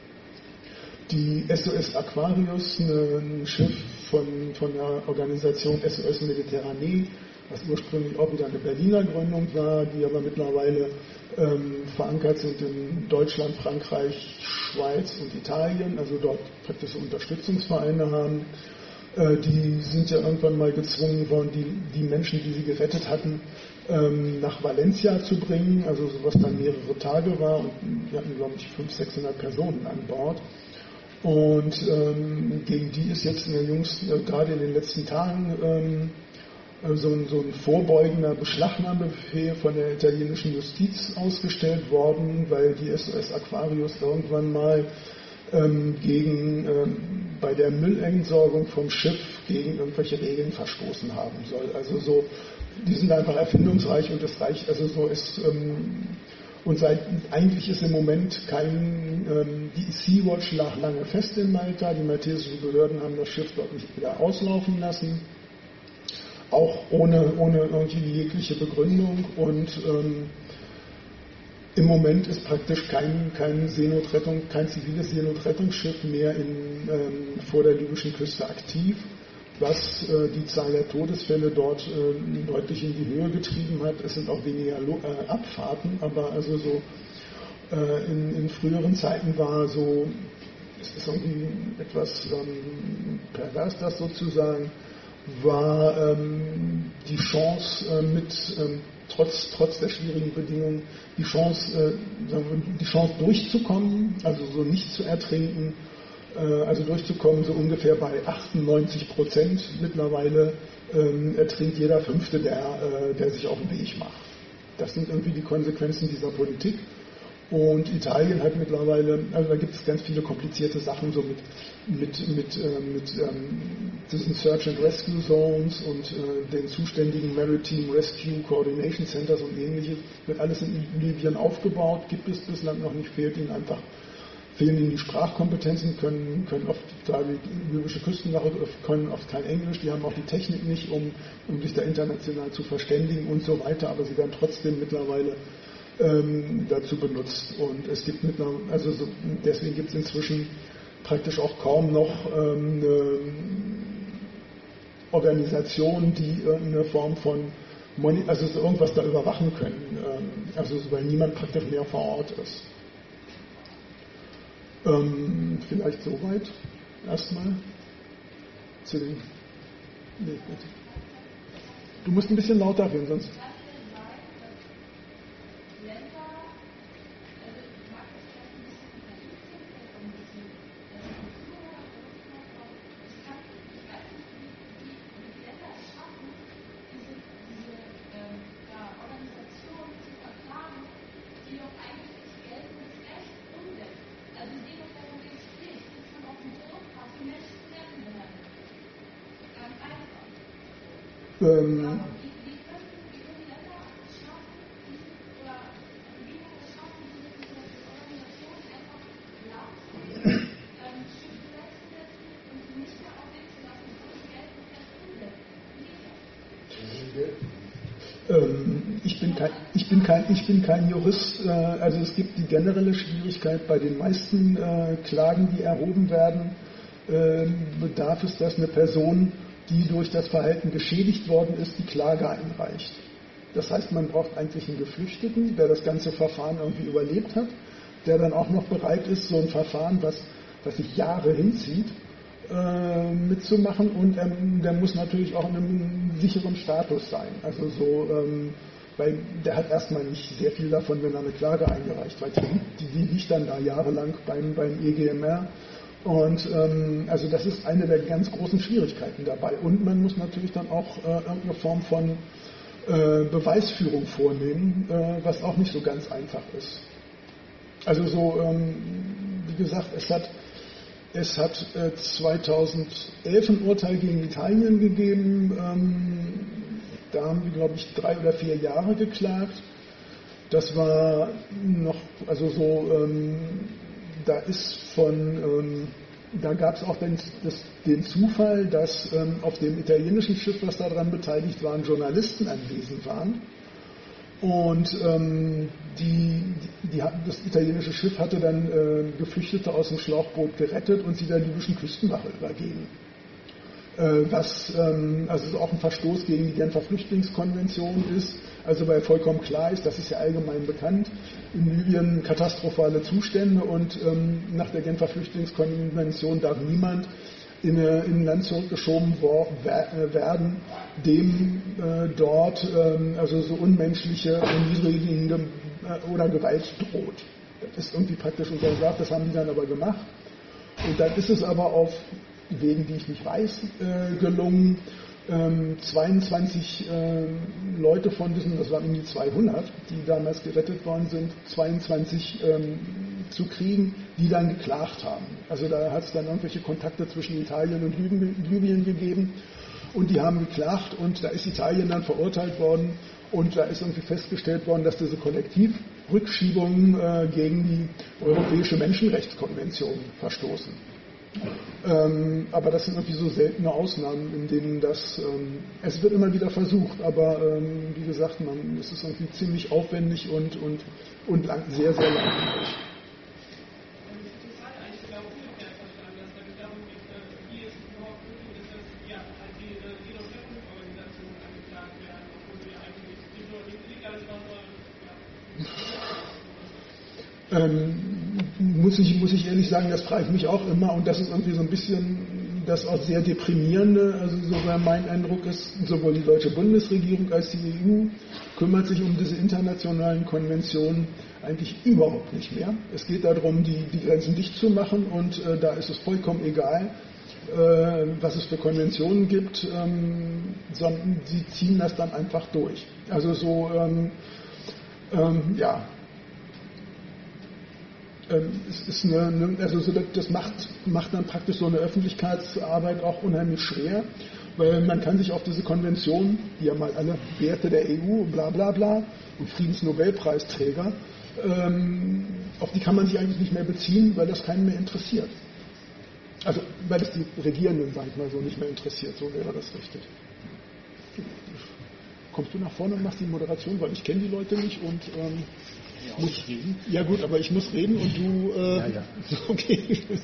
die S O S Aquarius, ein Schiff von, von der Organisation S O S Mediterranee, was ursprünglich auch wieder eine Berliner Gründung war, die aber mittlerweile ähm, verankert sind in Deutschland, Frankreich, Schweiz und Italien, also dort praktisch Unterstützungsvereine haben. Äh, die sind ja irgendwann mal gezwungen worden, die, die Menschen, die sie gerettet hatten, ähm, nach Valencia zu bringen, also was dann mehrere Tage war und die hatten, glaube ich, fünfhundert, sechshundert Personen an Bord. Und ähm, gegen die ist jetzt in der jüngsten, äh, gerade in den letzten Tagen ähm, so ein, so ein vorbeugender Beschlagnahmebefehl von der italienischen Justiz ausgestellt worden, weil die S O S Aquarius irgendwann mal ähm, gegen, ähm, bei der Müllentsorgung vom Schiff gegen irgendwelche Regeln verstoßen haben soll. Also so, die sind einfach erfindungsreich und das reicht, also so ist, ähm, und seit, eigentlich ist im Moment kein, ähm, die Sea-Watch lag lange fest in Malta, die maltesischen Behörden haben das Schiff dort nicht wieder auslaufen lassen, auch ohne, ohne irgendwie jegliche Begründung und ähm, im Moment ist praktisch kein, kein Seenotrettung, kein ziviles Seenotrettungsschiff mehr in, ähm, vor der libyschen Küste aktiv, was äh, die Zahl der Todesfälle dort äh, deutlich in die Höhe getrieben hat. Es sind auch weniger Lo- äh, Abfahrten, aber also so äh, in, in früheren Zeiten war so, es ist irgendwie etwas ähm, pervers, das sozusagen, war ähm, die Chance äh, mit ähm, trotz, trotz der schwierigen Bedingungen die Chance, äh, sagen wir, die Chance durchzukommen, also so nicht zu ertrinken, äh, also durchzukommen so ungefähr bei achtundneunzig Prozent mittlerweile ähm, ertrinkt jeder Fünfte, der, äh, der sich auf den Weg macht. Das sind irgendwie die Konsequenzen dieser Politik. Und Italien hat mittlerweile, also da gibt es ganz viele komplizierte Sachen, so mit, mit, mit, äh, mit ähm, diesen Search and Rescue Zones und äh, den zuständigen Maritime Rescue Coordination Centers und ähnliches. Wird alles in Libyen aufgebaut, gibt es bislang noch nicht, fehlt ihnen einfach, fehlen ihnen die Sprachkompetenzen, können, können oft, da die libysche Küstenwache können oft kein Englisch, die haben auch die Technik nicht, um, um sich da international zu verständigen und so weiter, aber sie werden trotzdem mittlerweile dazu benutzt. Und es gibt mittlerweile, also so, deswegen gibt es inzwischen praktisch auch kaum noch ähm, eine Organisation, die irgendeine Form von Moni- also so irgendwas da überwachen können. Ähm, also weil niemand praktisch mehr vor Ort ist. Ähm, vielleicht soweit erstmal zu den. Nee, bitte. Du musst ein bisschen lauter reden, sonst. Ähm, ich bin kein, ich bin kein, ich bin kein Jurist. Äh, also es gibt die generelle Schwierigkeit bei den meisten äh, Klagen, die erhoben werden, äh, bedarf es, dass eine Person, die durch das Verhalten geschädigt worden ist, die Klage einreicht. Das heißt, man braucht eigentlich einen Geflüchteten, der das ganze Verfahren irgendwie überlebt hat, der dann auch noch bereit ist, so ein Verfahren, was, was sich Jahre hinzieht, äh, mitzumachen, und ähm, der muss natürlich auch in einem sicheren Status sein. Also so, ähm, weil der hat erstmal nicht sehr viel davon, wenn er eine Klage eingereicht hat. Die, die liegt dann da jahrelang beim, beim E G M R. Und ähm, also das ist eine der ganz großen Schwierigkeiten dabei. Und man muss natürlich dann auch äh, irgendeine Form von äh, Beweisführung vornehmen, äh, was auch nicht so ganz einfach ist. Also so, ähm, wie gesagt, es hat, es hat äh, zweitausendelf ein Urteil gegen Italien gegeben. Ähm, da haben die, glaube ich, drei oder vier Jahre geklagt. Das war noch, also so, ähm, da ist von, ähm, da gab es auch den, das, den Zufall, dass ähm, auf dem italienischen Schiff, was daran beteiligt waren, Journalisten anwesend waren. Und ähm, die, die, die, das italienische Schiff hatte dann äh, Geflüchtete aus dem Schlauchboot gerettet und sie der libyschen Küstenwache übergeben. Äh, was ähm, also auch ein Verstoß gegen die Genfer Flüchtlingskonvention ist. Also weil vollkommen klar ist, das ist ja allgemein bekannt, in Libyen katastrophale Zustände, und ähm, nach der Genfer Flüchtlingskonvention darf niemand in, äh, in ein Land zurückgeschoben wo, wer, werden, dem äh, dort äh, also so unmenschliche, erniedrigende äh, oder Gewalt droht. Das ist irgendwie praktisch untersagt, das haben die dann aber gemacht. Und dann ist es aber auf Wegen, die ich nicht weiß, äh, gelungen, ähm, zweiundzwanzig äh, Leute von diesen, das waren um die zweihundert, die damals gerettet worden sind, zweiundzwanzig ähm, zu kriegen, die dann geklagt haben. Also da hat es dann irgendwelche Kontakte zwischen Italien und Libyen gegeben, und die haben geklagt, und da ist Italien dann verurteilt worden, und da ist irgendwie festgestellt worden, dass diese Kollektivrückschiebungen äh, gegen die Europäische Menschenrechtskonvention verstoßen. Ähm, aber das sind irgendwie so seltene Ausnahmen, in denen das, ähm, es wird immer wieder versucht, aber ähm, wie gesagt, man, es ist irgendwie ziemlich aufwendig und, und, und lang, sehr, sehr langwierig. Ähm, muss ich, muss ich ehrlich sagen, das frage ich mich auch immer, und das ist irgendwie so ein bisschen das auch sehr deprimierende. Also sogar mein Eindruck ist, sowohl die deutsche Bundesregierung als die E U kümmert sich um diese internationalen Konventionen eigentlich überhaupt nicht mehr. Es geht darum, die, die Grenzen dicht zu machen, und äh, da ist es vollkommen egal, äh, was es für Konventionen gibt, ähm, sondern sie ziehen das dann einfach durch. Also so, ähm, ähm, ja, es ist eine, also das macht, macht dann praktisch so eine Öffentlichkeitsarbeit auch unheimlich schwer, weil man kann sich auf diese Konvention, die ja mal alle Werte der E U, bla bla bla, und Friedensnobelpreisträger, ähm, auf die kann man sich eigentlich nicht mehr beziehen, weil das keinen mehr interessiert. Also weil es die Regierenden, sag ich mal so, nicht mehr interessiert, so wäre das richtig. Kommst du nach vorne und machst die Moderation, weil ich kenne die Leute nicht, und ähm, ja, muss reden. Ja gut, aber ich muss reden, und du äh, ja, ja. Okay.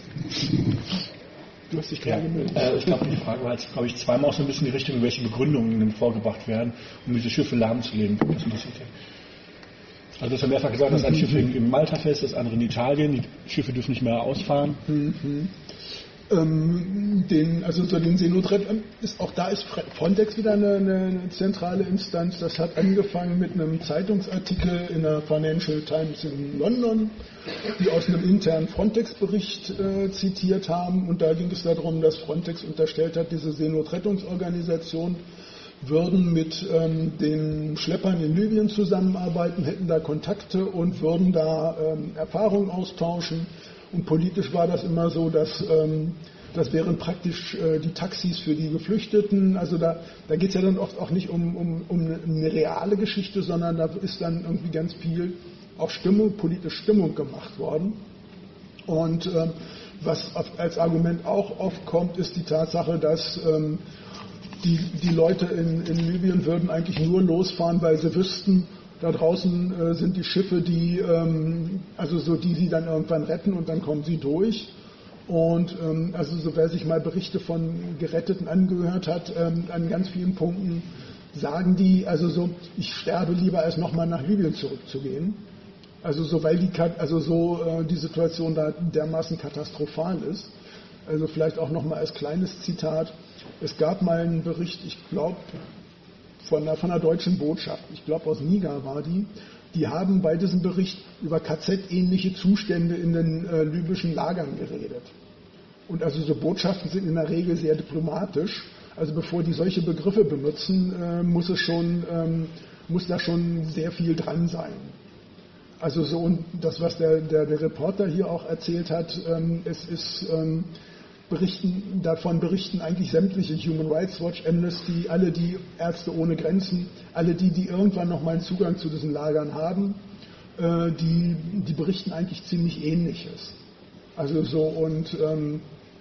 Du hast dich gerade ja, gemeldet. Äh, ich glaube, die Frage war jetzt, glaube ich, zweimal so ein bisschen in die Richtung, welche Begründungen denn vorgebracht werden, um diese Schiffe lahmzulegen. Das interessiert ja. Also das haben wir mehrfach gesagt, dass ein Schiff in Malta fest, das andere in Italien, die Schiffe dürfen nicht mehr ausfahren. Mhm. Ähm, den, also so den Seenotrettung ist auch da ist Frontex wieder eine, eine zentrale Instanz. Das hat angefangen mit einem Zeitungsartikel in der Financial Times in London, die aus einem internen Frontex-Bericht äh, zitiert haben, und da ging es darum, dass Frontex unterstellt hat, diese Seenotrettungsorganisation würden mit ähm, den Schleppern in Libyen zusammenarbeiten, hätten da Kontakte und würden da ähm, Erfahrungen austauschen. Und politisch war das immer so, dass ähm, das wären praktisch äh, die Taxis für die Geflüchteten. Also da, da geht es ja dann oft auch nicht um, um, um eine reale Geschichte, sondern da ist dann irgendwie ganz viel auch Stimmung, politische Stimmung gemacht worden. Und ähm, was als Argument auch oft kommt, ist die Tatsache, dass ähm, die, die Leute in, in Libyen würden eigentlich nur losfahren, weil sie wüssten, da draußen äh, sind die Schiffe, die, ähm, also so, die sie dann irgendwann retten und dann kommen sie durch. Und ähm, also so, wer sich mal Berichte von Geretteten angehört hat, ähm, an ganz vielen Punkten sagen die, also so, ich sterbe lieber, als nochmal nach Libyen zurückzugehen. Also so, weil die, also so äh, die Situation da dermaßen katastrophal ist. Also vielleicht auch nochmal als kleines Zitat. Es gab mal einen Bericht, ich glaube, von einer, von einer deutschen Botschaft, ich glaube aus Niger war die, die haben bei diesem Bericht über K Z-ähnliche Zustände in den äh, libyschen Lagern geredet. Und also so Botschaften sind in der Regel sehr diplomatisch. Also bevor die solche Begriffe benutzen, äh, muss es schon, ähm, muss da schon sehr viel dran sein. Also so, und das, was der, der, der Reporter hier auch erzählt hat, ähm, es ist, ähm, berichten, davon berichten eigentlich sämtliche Human Rights Watch, Amnesty, alle die Ärzte ohne Grenzen, alle die, die irgendwann noch mal einen Zugang zu diesen Lagern haben, äh, die, die berichten eigentlich ziemlich Ähnliches. Also so, und ähm,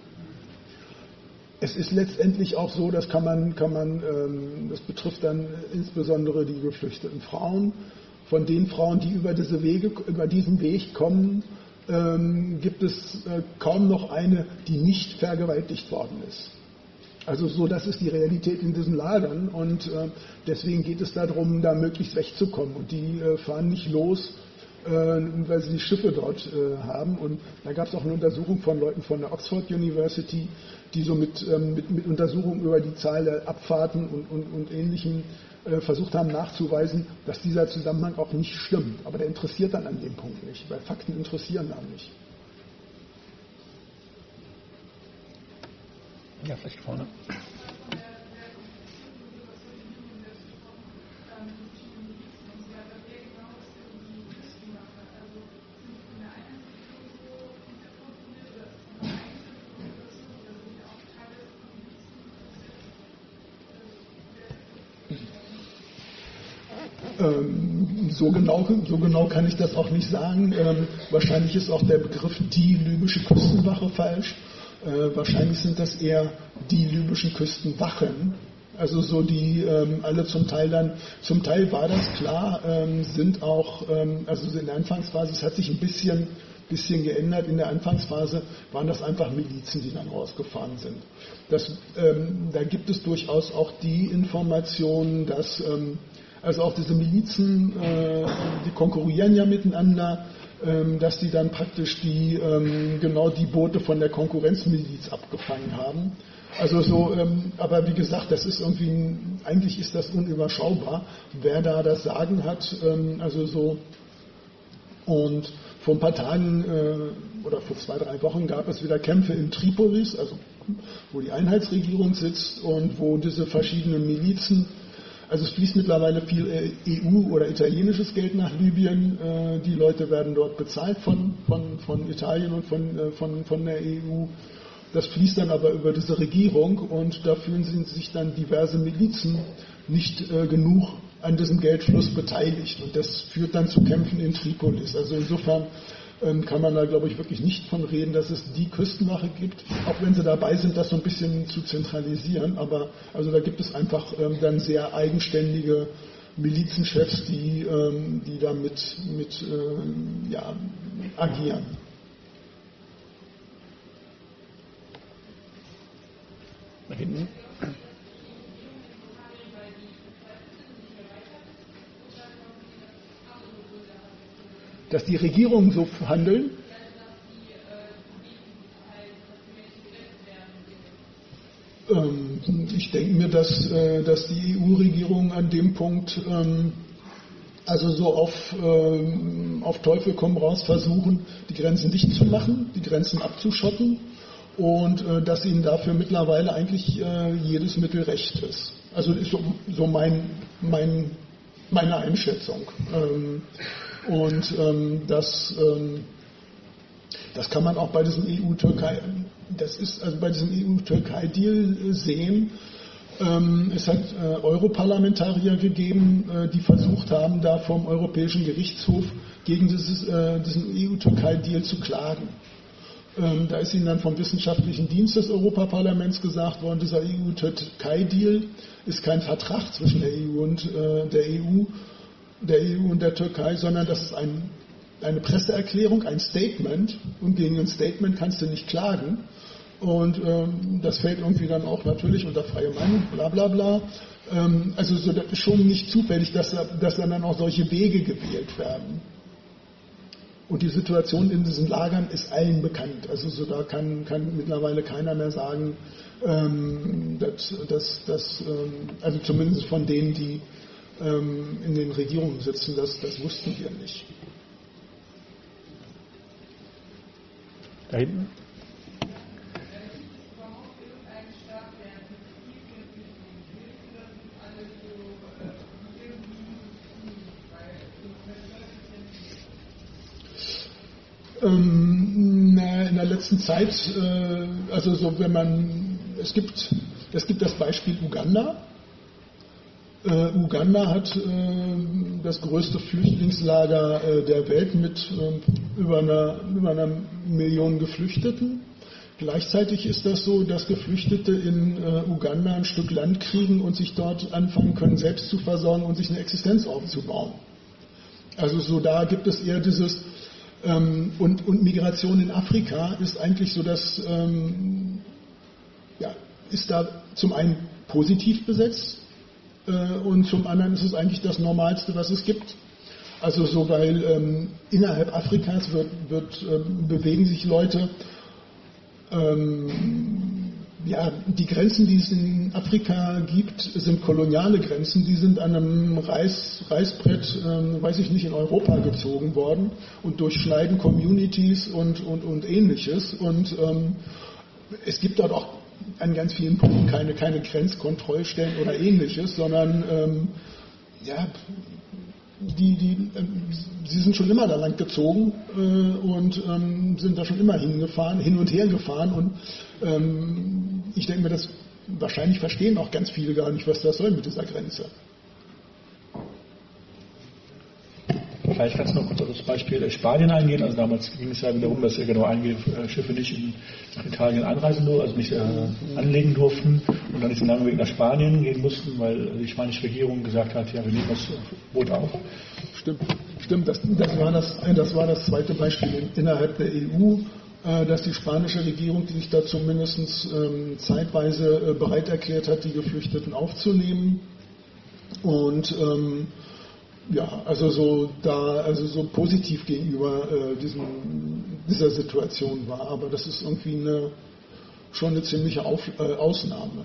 es ist letztendlich auch so, das kann man, kann man, ähm, das betrifft dann insbesondere die geflüchteten Frauen. Von den Frauen, die über diese Wege, über diesen Weg kommen, ähm, gibt es äh, kaum noch eine, die nicht vergewaltigt worden ist. Also so, das ist die Realität in diesen Lagern und äh, deswegen geht es darum, da möglichst wegzukommen. Und die äh, fahren nicht los, äh, weil sie die Schiffe dort äh, haben. Und da gab es auch eine Untersuchung von Leuten von der Oxford University, die so mit, ähm, mit, mit Untersuchungen über die Zahl der Abfahrten und, und, und Ähnlichem versucht haben nachzuweisen, dass dieser Zusammenhang auch nicht stimmt. Aber der interessiert dann an dem Punkt nicht, weil Fakten interessieren dann nicht. Ja, vielleicht vorne. Ähm, so, genau, so genau kann ich das auch nicht sagen. Ähm, wahrscheinlich ist auch der Begriff die libysche Küstenwache falsch. Äh, wahrscheinlich sind das eher die libyschen Küstenwachen. Also so die ähm, alle zum Teil dann, zum Teil war das klar, ähm, sind auch, ähm, also in der Anfangsphase, es hat sich ein bisschen, bisschen geändert. In der Anfangsphase waren das einfach Milizen, die dann rausgefahren sind. Das, ähm, da gibt es durchaus auch die Informationen, dass ähm, also auch diese Milizen, äh, die konkurrieren ja miteinander, ähm, dass die dann praktisch die, ähm, genau die Boote von der Konkurrenzmiliz abgefangen haben. Also so, ähm, aber wie gesagt, das ist irgendwie, eigentlich ist das unüberschaubar, wer da das Sagen hat, ähm, also so. Und vor ein paar Tagen äh, oder vor zwei, drei Wochen gab es wieder Kämpfe in Tripolis, also wo die Einheitsregierung sitzt und wo diese verschiedenen Milizen. Also es fließt mittlerweile viel E U- oder italienisches Geld nach Libyen. Die Leute werden dort bezahlt von, von, von Italien und von, von, von der E U. Das fließt dann aber über diese Regierung und da fühlen sich dann diverse Milizen nicht äh, genug an diesem Geldfluss beteiligt. Und das führt dann zu Kämpfen in Tripolis. Also insofern ähm, kann man da, glaube ich, wirklich nicht von reden, dass es die Küstenwache gibt, auch wenn sie dabei sind, das so ein bisschen zu zentralisieren. Aber also da gibt es einfach ähm, dann sehr eigenständige Milizenchefs, die, ähm, die da mit, mit ähm, ja, agieren. Da hinten. Dass die Regierungen so handeln? Ähm, ich denke mir, dass, äh, dass die E U-Regierungen an dem Punkt ähm, also so auf, ähm, auf Teufel komm raus versuchen, die Grenzen dicht zu machen, die Grenzen abzuschotten und äh, dass ihnen dafür mittlerweile eigentlich äh, jedes Mittel recht ist. Also ist so, so mein, mein, meine Einschätzung. Ähm, Und ähm, das, ähm, das kann man auch bei diesem E U-Türkei, das ist also bei diesem E U-Türkei-Deal sehen. Ähm, es hat äh, Europarlamentarier gegeben, äh, die versucht haben, da vom Europäischen Gerichtshof gegen dieses, äh, diesen E U-Türkei-Deal zu klagen. Ähm, da ist Ihnen dann vom Wissenschaftlichen Dienst des Europaparlaments gesagt worden, dieser E U-Türkei-Deal ist kein Vertrag zwischen der E U und äh, der E U, der E U und der Türkei, sondern das ist ein, eine Presseerklärung, ein Statement, und gegen ein Statement kannst du nicht klagen. Und ähm, das fällt irgendwie dann auch natürlich unter freie Meinung, bla bla bla. Ähm, also so, das ist schon nicht zufällig, dass, dass dann auch solche Wege gewählt werden. Und die Situation in diesen Lagern ist allen bekannt. Also so, da kann, kann mittlerweile keiner mehr sagen, ähm, dass, dass, dass ähm, also zumindest von denen, die ähm, in den Regierungen sitzen, das, das wussten wir nicht. Da hinten? Ähm, in der letzten Zeit, äh, also so, wenn man, es gibt, es gibt das Beispiel Uganda. Äh, Uganda hat äh, das größte Flüchtlingslager äh, der Welt mit äh, über, einer, über einer Million Geflüchteten. Gleichzeitig ist das so, dass Geflüchtete in äh, Uganda ein Stück Land kriegen und sich dort anfangen können, selbst zu versorgen und sich eine Existenz aufzubauen. Also so, da gibt es eher dieses ähm, und, und Migration in Afrika ist eigentlich so, dass ähm, ja, ist da zum einen positiv besetzt äh, und zum anderen ist es eigentlich das Normalste, was es gibt. Also so, weil ähm, innerhalb Afrikas wird, wird ähm, bewegen sich Leute. Ähm, ja, die Grenzen, die es in Afrika gibt, sind koloniale Grenzen. Die sind an einem Reiß, Reißbrett, ähm, weiß ich nicht, in Europa gezogen worden und durchschneiden Communities und, und, und Ähnliches. Und ähm, es gibt dort auch an ganz vielen Punkten keine, keine Grenzkontrollstellen oder Ähnliches, sondern ähm, ja, Die, die, sie sind schon immer da lang gezogen äh, und ähm, sind da schon immer hingefahren, hin und her gefahren und ähm, ich denke mir, das wahrscheinlich verstehen auch ganz viele gar nicht, was das soll mit dieser Grenze. Vielleicht kannst du noch kurz auf das Beispiel Spanien eingehen. Also damals ging es ja wiederum, dass ja genau einige Schiffe nicht in, nach Italien einreisen durften, also nicht äh, anlegen durften und dann diesen langen Weg nach Spanien gehen mussten, weil die spanische Regierung gesagt hat, ja, wir nehmen das Boot auf. Stimmt, stimmt. Das, das, war das, das war das zweite Beispiel innerhalb der E U, äh, dass die spanische Regierung, die sich da zumindest ähm, zeitweise äh, bereit erklärt hat, die Geflüchteten aufzunehmen. Und ähm, ja, also so da, also so positiv gegenüber äh, diesem, dieser Situation war, aber das ist irgendwie eine, schon eine ziemliche Auf, äh, Ausnahme.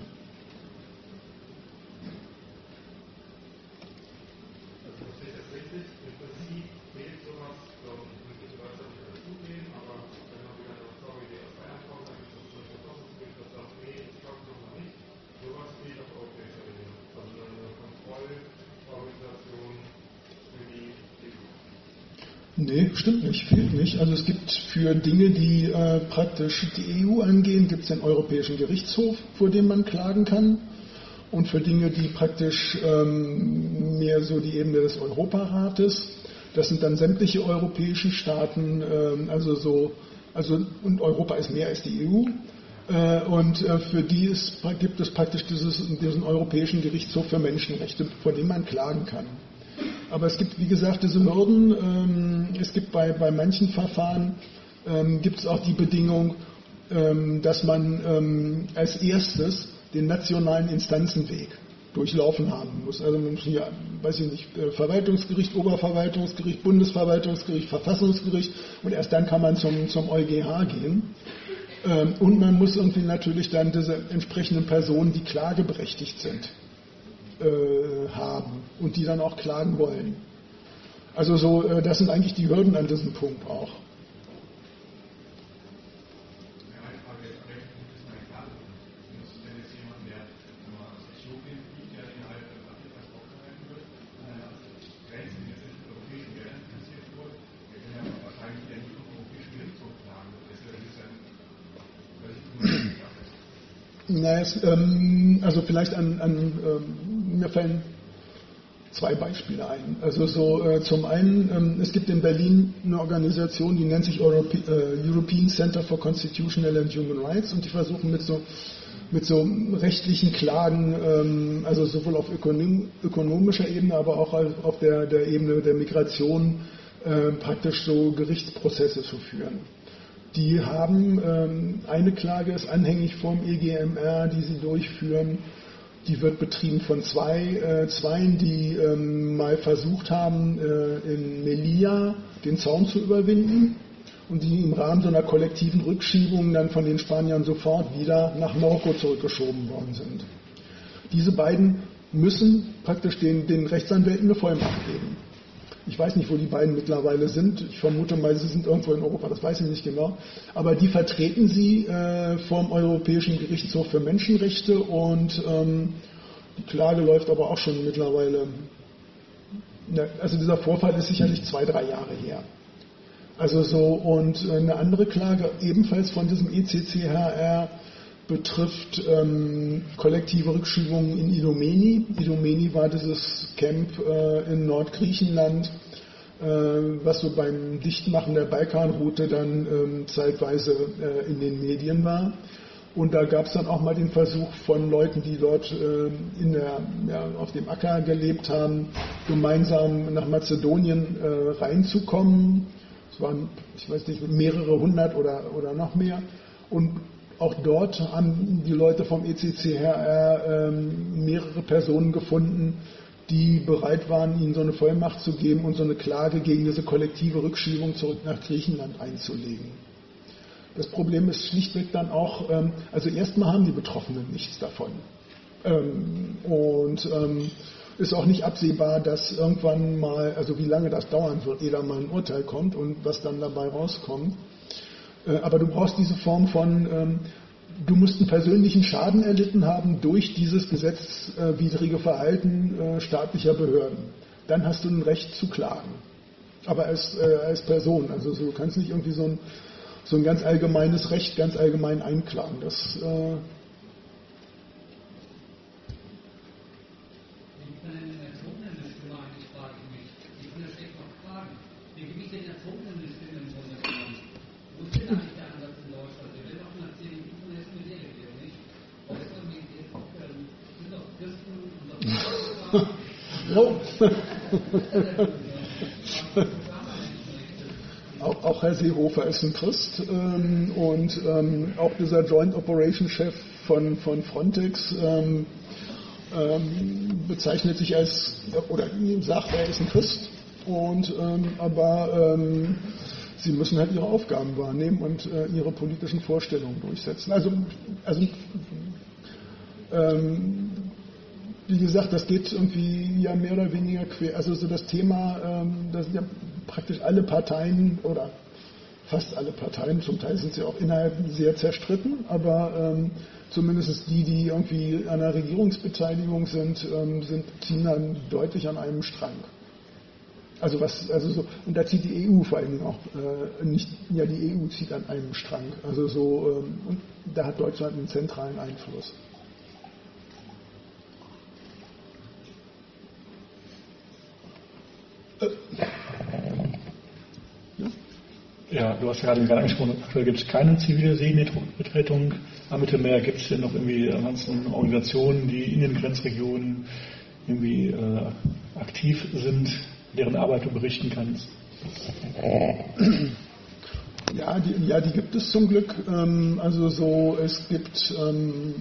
Nee, stimmt nicht, fehlt nicht. Also es gibt für Dinge, die äh, praktisch die E U angehen, gibt es den Europäischen Gerichtshof, vor dem man klagen kann. Und für Dinge, die praktisch ähm, mehr so die Ebene des Europarates, das sind dann sämtliche europäischen Staaten, ähm, also so, also und Europa ist mehr als die E U. Äh, und äh, für die ist, gibt es praktisch dieses, diesen Europäischen Gerichtshof für Menschenrechte, vor dem man klagen kann. Aber es gibt, wie gesagt, diese Hürden. Ähm, es gibt bei, bei manchen Verfahren ähm, gibt es auch die Bedingung, ähm, dass man ähm, als erstes den nationalen Instanzenweg durchlaufen haben muss. Also man muss hier, weiß ich nicht, Verwaltungsgericht, Oberverwaltungsgericht, Bundesverwaltungsgericht, Verfassungsgericht und erst dann kann man zum, zum EuGH gehen. Ähm, und man muss irgendwie natürlich dann diese entsprechenden Personen, die klageberechtigt sind, haben und die dann auch klagen wollen. Also so, das sind eigentlich die Hürden an diesem Punkt auch. Na, es, ähm, also vielleicht an, an ähm, mir fallen zwei Beispiele ein. Also so äh, zum einen, ähm, es gibt in Berlin eine Organisation, die nennt sich Europe, äh, European Center for Constitutional and Human Rights, und die versuchen mit so mit so rechtlichen Klagen, ähm, also sowohl auf ökonom, ökonomischer Ebene, aber auch auf der, der Ebene der Migration äh, praktisch so Gerichtsprozesse zu führen. Die haben ähm, eine Klage ist anhängig vom E G M R, die sie durchführen. Die wird betrieben von zwei äh, Zweien, die ähm, mal versucht haben, äh, in Melilla den Zaun zu überwinden und die im Rahmen so einer kollektiven Rückschiebung dann von den Spaniern sofort wieder nach Marokko zurückgeschoben worden sind. Diese beiden müssen praktisch den, den Rechtsanwälten eine Vollmacht geben. Ich weiß nicht, wo die beiden mittlerweile sind. Ich vermute mal, sie sind irgendwo in Europa, das weiß ich nicht genau. Aber die vertreten sie äh, vor dem Europäischen Gerichtshof für Menschenrechte, und ähm, die Klage läuft aber auch schon mittlerweile. Na, also dieser Vorfall ist sicherlich zwei, drei Jahre her. Also so, und eine andere Klage, ebenfalls von diesem E C C H R, betrifft ähm, kollektive Rückschiebungen in Idomeni. Idomeni war dieses Camp äh, in Nordgriechenland, äh, was so beim Dichtmachen der Balkanroute dann ähm, zeitweise äh, in den Medien war. Und da gab es dann auch mal den Versuch von Leuten, die dort äh, in der, ja, auf dem Acker gelebt haben, gemeinsam nach Mazedonien äh, reinzukommen. Es waren, ich weiß nicht, mehrere hundert oder, oder noch mehr. Und auch dort haben die Leute vom E C C H R ähm, mehrere Personen gefunden, die bereit waren, ihnen so eine Vollmacht zu geben und so eine Klage gegen diese kollektive Rückschiebung zurück nach Griechenland einzulegen. Das Problem ist schlichtweg dann auch, ähm, also erstmal haben die Betroffenen nichts davon. Ähm, und ähm, ist auch nicht absehbar, dass irgendwann mal, also wie lange das dauern wird, ehe da mal ein Urteil kommt und was dann dabei rauskommt. Aber du brauchst diese Form von, ähm, du musst einen persönlichen Schaden erlitten haben durch dieses gesetzwidrige Verhalten äh, staatlicher Behörden. Dann hast du ein Recht zu klagen. Aber als, äh, als Person, also so, du kannst nicht irgendwie so ein, so ein ganz allgemeines Recht ganz allgemein einklagen. Das, äh, No. auch, auch Herr Seehofer ist ein Christ, ähm, und ähm, auch dieser Joint Operation Chef von, von Frontex ähm, ähm, bezeichnet sich als, oder sagt, er ist ein Christ, und, ähm, aber ähm, sie müssen halt ihre Aufgaben wahrnehmen und äh, ihre politischen Vorstellungen durchsetzen. Also, also ähm, wie gesagt, das geht irgendwie ja mehr oder weniger quer. Also so das Thema, ähm, da sind ja praktisch alle Parteien oder fast alle Parteien, zum Teil sind sie auch innerhalb sehr zerstritten, aber ähm, zumindest die, die irgendwie an der Regierungsbeteiligung sind, ähm, sind, ziehen dann deutlich an einem Strang. Also was, also so, und da zieht die E U vor allen Dingen auch äh, nicht, ja, die E U zieht an einem Strang. Also so, ähm, und da hat Deutschland einen zentralen Einfluss. Ja, du hast ja gerade angesprochen, aktuell gibt es keine zivile Seenotrettung am Mittelmeer. Gibt es denn noch irgendwie ansonsten Organisationen, die in den Grenzregionen irgendwie äh, aktiv sind, deren Arbeit du berichten kannst? Ja, die, ja, die gibt es zum Glück. Ähm, also so, es gibt ähm,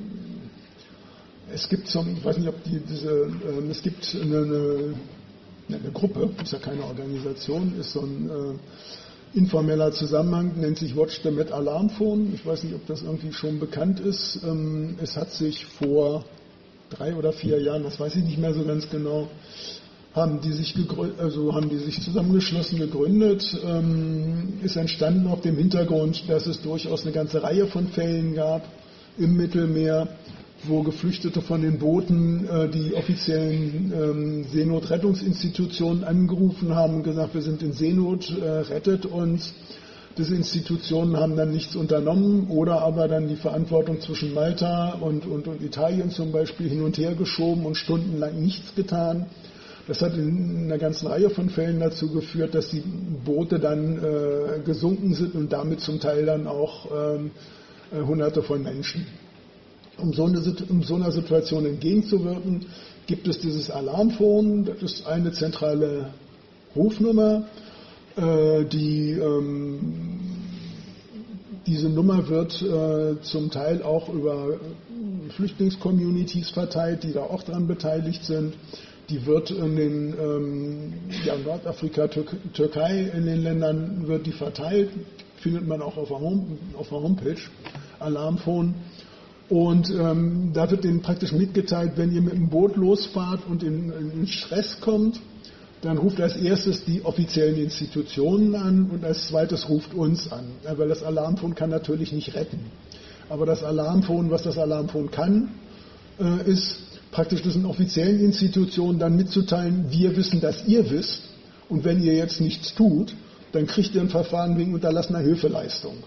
es gibt so, ich weiß nicht, ob die diese, ähm, es gibt eine, eine, eine Gruppe, ist ja keine Organisation, ist so ein äh, informeller Zusammenhang, nennt sich Watch the Med Alarm Phone. Ich weiß nicht, ob das irgendwie schon bekannt ist. Ähm, es hat sich vor drei oder vier Jahren, das weiß ich nicht mehr so ganz genau, haben die sich gegründet, also haben die sich zusammengeschlossen, gegründet, ähm, ist entstanden auf dem Hintergrund, dass es durchaus eine ganze Reihe von Fällen gab im Mittelmeer, wo Geflüchtete von den Booten äh, die offiziellen ähm, Seenotrettungsinstitutionen angerufen haben und gesagt, wir sind in Seenot, äh, rettet uns. Diese Institutionen haben dann nichts unternommen oder aber dann die Verantwortung zwischen Malta und, und, und Italien zum Beispiel hin und her geschoben und stundenlang nichts getan. Das hat in einer ganzen Reihe von Fällen dazu geführt, dass die Boote dann äh, gesunken sind und damit zum Teil dann auch ähm, äh, Hunderte von Menschen. Um so, eine, um so einer Situation entgegenzuwirken, gibt es dieses Alarmphone. Das ist eine zentrale Rufnummer, äh, die ähm, diese Nummer wird äh, zum Teil auch über Flüchtlingscommunities verteilt, die da auch daran beteiligt sind. Die wird in den ähm, ja, Nordafrika, Tür- Türkei, in den Ländern wird die verteilt, findet man auch auf der, Home, auf der Homepage, Alarmphone. Und ähm, da wird denen praktisch mitgeteilt, wenn ihr mit dem Boot losfahrt und in, in Stress kommt, dann ruft als erstes die offiziellen Institutionen an und als zweites ruft uns an. Ja, weil das Alarmphone kann natürlich nicht retten. Aber das Alarmphone, was das Alarmphone kann, äh, ist praktisch diesen offiziellen Institutionen dann mitzuteilen, wir wissen, dass ihr wisst und wenn ihr jetzt nichts tut, dann kriegt ihr ein Verfahren wegen unterlassener Hilfeleistung.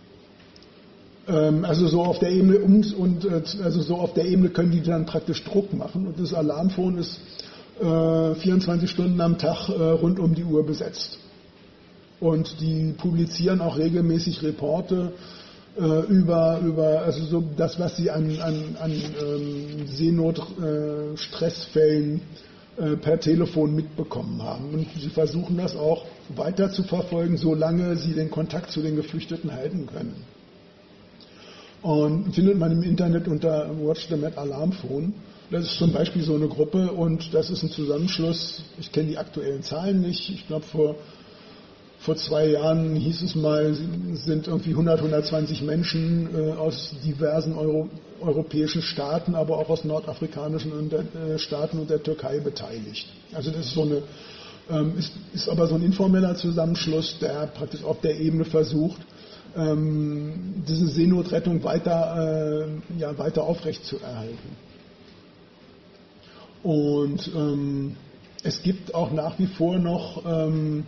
Ähm, also so auf der Ebene und, und äh, also so auf der Ebene können die dann praktisch Druck machen und das Alarmphone ist äh, vierundzwanzig Stunden am Tag äh, rund um die Uhr besetzt. Und die publizieren auch regelmäßig Reporte äh, über, über also so das, was sie an, an, an ähm, Seenot-Stressfällen äh, per Telefon mitbekommen haben. Und sie versuchen das auch weiter zu verfolgen, solange sie den Kontakt zu den Geflüchteten halten können. Und findet man im Internet unter Watch the Met Alarmphone. Das ist zum Beispiel so eine Gruppe und das ist ein Zusammenschluss, ich kenne die aktuellen Zahlen nicht, ich glaube vor, vor zwei Jahren hieß es mal, sind irgendwie hundert, hundertzwanzig Menschen äh, aus diversen Euro, europäischen Staaten, aber auch aus nordafrikanischen und der, äh, Staaten und der Türkei beteiligt. Also das ist so eine, ähm, ist, ist aber so ein informeller Zusammenschluss, der praktisch auf der Ebene versucht, ähm, diese Seenotrettung weiter, äh, ja, weiter aufrecht zu erhalten. Und ähm, es gibt auch nach wie vor noch ähm,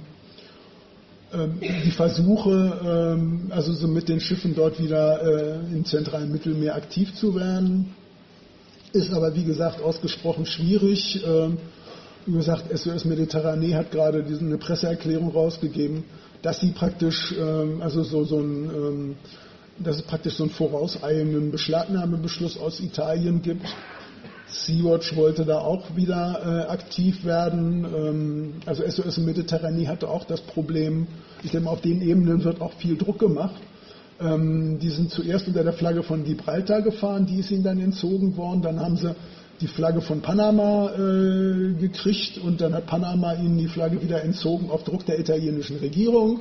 ähm, die Versuche, ähm, also so mit den Schiffen dort wieder äh, im zentralen Mittelmeer aktiv zu werden. Ist aber wie gesagt ausgesprochen schwierig. Ähm, wie gesagt, S O S Mediterranee hat gerade diese, eine Presseerklärung rausgegeben, dass sie praktisch, ähm, also so, so ein, ähm, dass es praktisch so einen vorauseilenden Beschlagnahmebeschluss aus Italien gibt. Sea-Watch wollte da auch wieder äh, aktiv werden. Ähm, also S O S Mediterranee hatte auch das Problem, ich denke mal, auf den Ebenen wird auch viel Druck gemacht. Ähm, die sind zuerst unter der Flagge von Gibraltar gefahren, die ist ihnen dann entzogen worden. Dann haben sie die Flagge von Panama äh, gekriegt und dann hat Panama ihnen die Flagge wieder entzogen auf Druck der italienischen Regierung.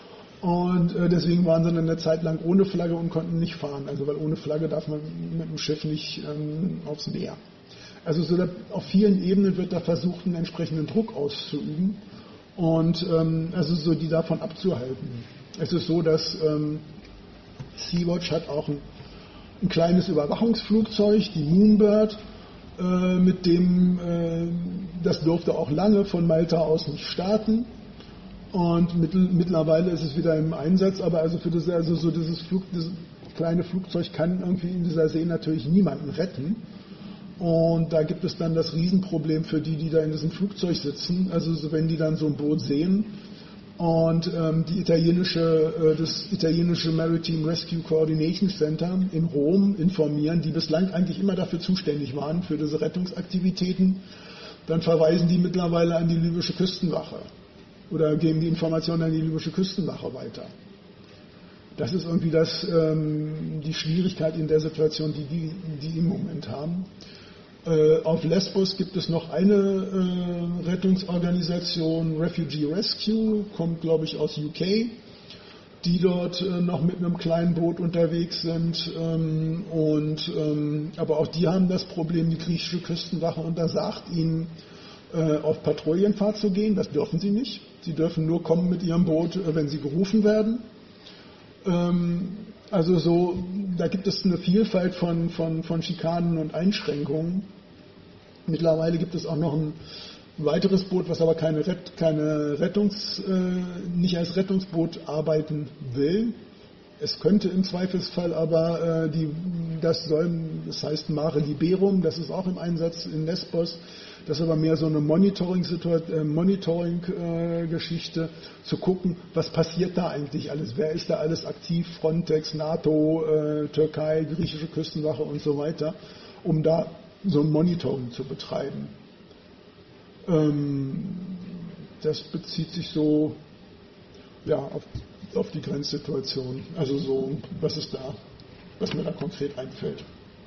Und äh, deswegen waren sie dann eine Zeit lang ohne Flagge und konnten nicht fahren. Also weil ohne Flagge darf man mit dem Schiff nicht ähm, aufs Meer. Also so da, auf vielen Ebenen wird da versucht, einen entsprechenden Druck auszuüben und ähm, also so die davon abzuhalten. Es ist so, dass ähm, Sea-Watch hat auch ein, ein kleines Überwachungsflugzeug, die Moonbird, äh, mit dem, äh, das durfte auch lange von Malta aus nicht starten. Und mittel, mittlerweile ist es wieder im Einsatz, aber also für das, also so dieses, Flug, dieses kleine Flugzeug kann irgendwie in dieser See natürlich niemanden retten. Und da gibt es dann das Riesenproblem für die, die da in diesem Flugzeug sitzen. Also so, wenn die dann so ein Boot sehen und ähm, die italienische, äh, das italienische Maritime Rescue Coordination Center in Rom informieren, die bislang eigentlich immer dafür zuständig waren, für diese Rettungsaktivitäten, dann verweisen die mittlerweile an die libysche Küstenwache oder geben die Informationen an die libysche Küstenwache weiter. Das ist irgendwie das, ähm, die Schwierigkeit in der Situation, die die, die im Moment haben. Äh, auf Lesbos gibt es noch eine äh, Rettungsorganisation, Refugee Rescue, kommt glaube ich aus U K, die dort äh, noch mit einem kleinen Boot unterwegs sind. Ähm, und, ähm, aber auch die haben das Problem, die griechische Küstenwache untersagt ihnen, äh, auf Patrouillenfahrt zu gehen. Das dürfen sie nicht. Sie dürfen nur kommen mit ihrem Boot, äh, wenn sie gerufen werden. Ähm, also so, da gibt es eine Vielfalt von, von, von Schikanen und Einschränkungen. Mittlerweile gibt es auch noch ein weiteres Boot, was aber keine, Rett, keine Rettungs, äh, nicht als Rettungsboot arbeiten will. Es könnte im Zweifelsfall aber, äh, die, das soll, das heißt Mare Liberum, das ist auch im Einsatz in Lesbos. Das ist aber mehr so eine Monitoring-Geschichte, äh, Monitoring, äh, zu gucken, was passiert da eigentlich alles, wer ist da alles aktiv, Frontex, NATO, äh, Türkei, griechische Küstenwache und so weiter, um da so ein Monitoring zu betreiben. Ähm, das bezieht sich so ja, auf, auf die Grenzsituation, also so, was ist da, was mir da konkret einfällt.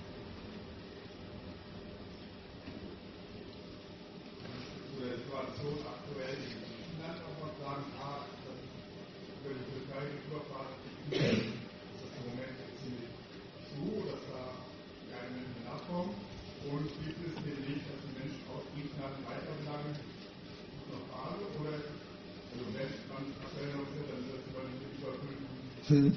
Hm.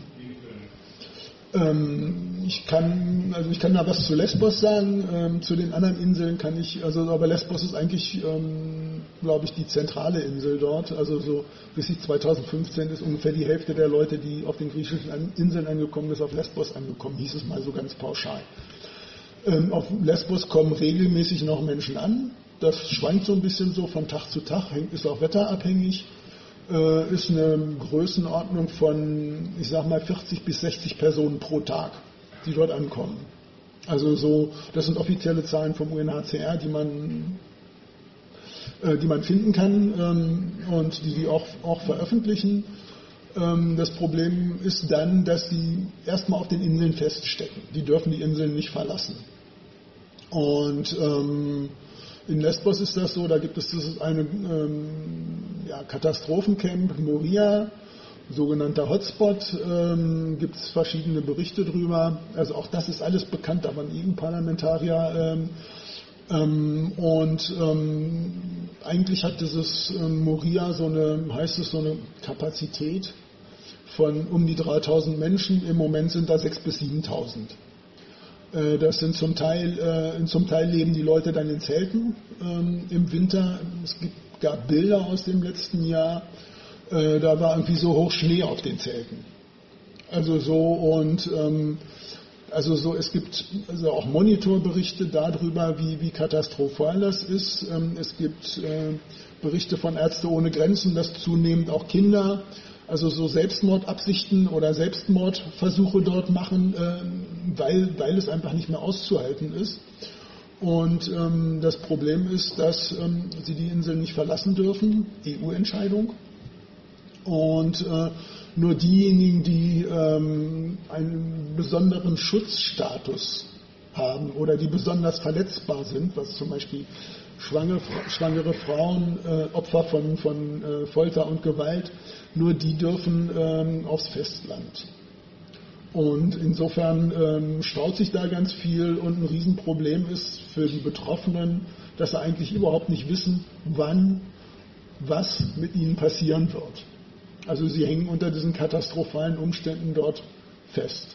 Ähm, ich kann, also ich kann da was zu Lesbos sagen, ähm, zu den anderen Inseln kann ich, also aber Lesbos ist eigentlich, ähm, glaube ich, die zentrale Insel dort, also so bis zweitausendfünfzehn ist ungefähr die Hälfte der Leute, die auf den griechischen Inseln angekommen ist, auf Lesbos angekommen, hieß es mal so ganz pauschal. Ähm, auf Lesbos kommen regelmäßig noch Menschen an, das schwankt so ein bisschen so von Tag zu Tag, hängt, ist auch wetterabhängig. Ist eine Größenordnung von, ich sag mal, vierzig bis sechzig Personen pro Tag, die dort ankommen. Also so, das sind offizielle Zahlen vom U N H C R, die man, äh, die man finden kann ähm, und die die auch, auch veröffentlichen. Ähm, das Problem ist dann, dass sie erstmal auf den Inseln feststecken. Die dürfen die Inseln nicht verlassen. Und ähm, in Lesbos ist das so, da gibt es das ist eine ähm, ja, Katastrophencamp, Moria, sogenannter Hotspot, ähm, gibt es verschiedene Berichte drüber. Also auch das ist alles bekannt, da waren E U-Parlamentarier. Ähm, ähm, und ähm, eigentlich hat dieses ähm, Moria so eine, heißt es, so eine Kapazität von um die dreitausend Menschen. Im Moment sind da sechstausend bis siebentausend. Das sind zum Teil, äh, zum Teil leben die Leute dann in Zelten ähm, im Winter. Es gibt, gab Bilder aus dem letzten Jahr, äh, da war irgendwie so hoch Schnee auf den Zelten. Also so und ähm, also so es gibt also auch Monitorberichte darüber, wie, wie katastrophal das ist. Ähm, es gibt äh, Berichte von Ärzte ohne Grenzen, dass zunehmend auch Kinder also so Selbstmordabsichten oder Selbstmordversuche dort machen, äh, weil, weil es einfach nicht mehr auszuhalten ist. Und ähm, das Problem ist, dass ähm, sie die Insel nicht verlassen dürfen, E U-Entscheidung. Und äh, nur diejenigen, die ähm, einen besonderen Schutzstatus haben oder die besonders verletzbar sind, was zum Beispiel schwangere, schwangere Frauen, äh, Opfer von, von äh, Folter und Gewalt, nur die dürfen ähm, aufs Festland. Und insofern ähm, staut sich da ganz viel und ein Riesenproblem ist für die Betroffenen, dass sie eigentlich überhaupt nicht wissen, wann was mit ihnen passieren wird. Also sie hängen unter diesen katastrophalen Umständen dort fest.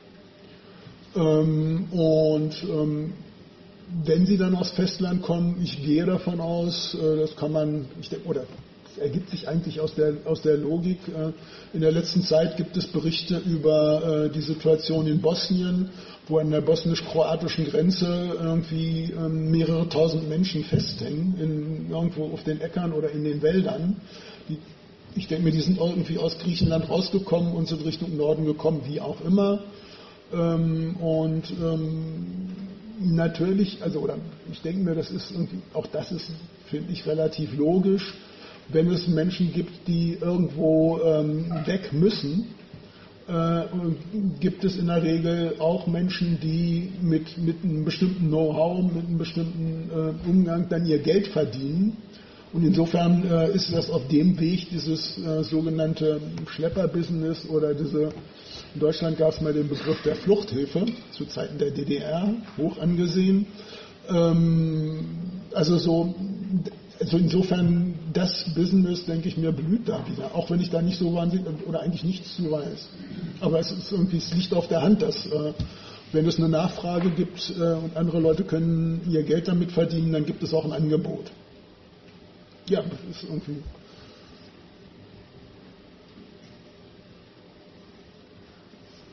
Ähm, und ähm, wenn sie dann aufs Festland kommen, ich gehe davon aus, äh, das kann man, ich denke, oder es ergibt sich eigentlich aus der, aus der Logik, äh, in der letzten Zeit gibt es Berichte über äh, die Situation in Bosnien, wo an der bosnisch-kroatischen Grenze irgendwie äh, mehrere tausend Menschen festhängen, in, irgendwo auf den Äckern oder in den Wäldern. Die, ich denke mir, die sind irgendwie aus Griechenland rausgekommen und sind Richtung Norden gekommen, wie auch immer. Ähm, und ähm, natürlich, also oder ich denke mir, das ist irgendwie, auch das ist, finde ich, relativ logisch, wenn es Menschen gibt, die irgendwo ähm, weg müssen, äh, gibt es in der Regel auch Menschen, die mit, mit einem bestimmten Know-how, mit einem bestimmten äh, Umgang dann ihr Geld verdienen. Und insofern äh, ist das auf dem Weg dieses äh, sogenannte Schlepper-Business oder diese, in Deutschland gab es mal den Begriff der Fluchthilfe, zu Zeiten der D D R, hoch angesehen. Ähm, also so, also insofern das Business, denke ich mir, blüht da wieder, auch wenn ich da nicht so wahnsinnig oder eigentlich nichts zu weiß. Aber es ist irgendwie, es liegt auf der Hand, dass äh, wenn es eine Nachfrage gibt äh, und andere Leute können ihr Geld damit verdienen, dann gibt es auch ein Angebot. Ja, das ist irgendwie.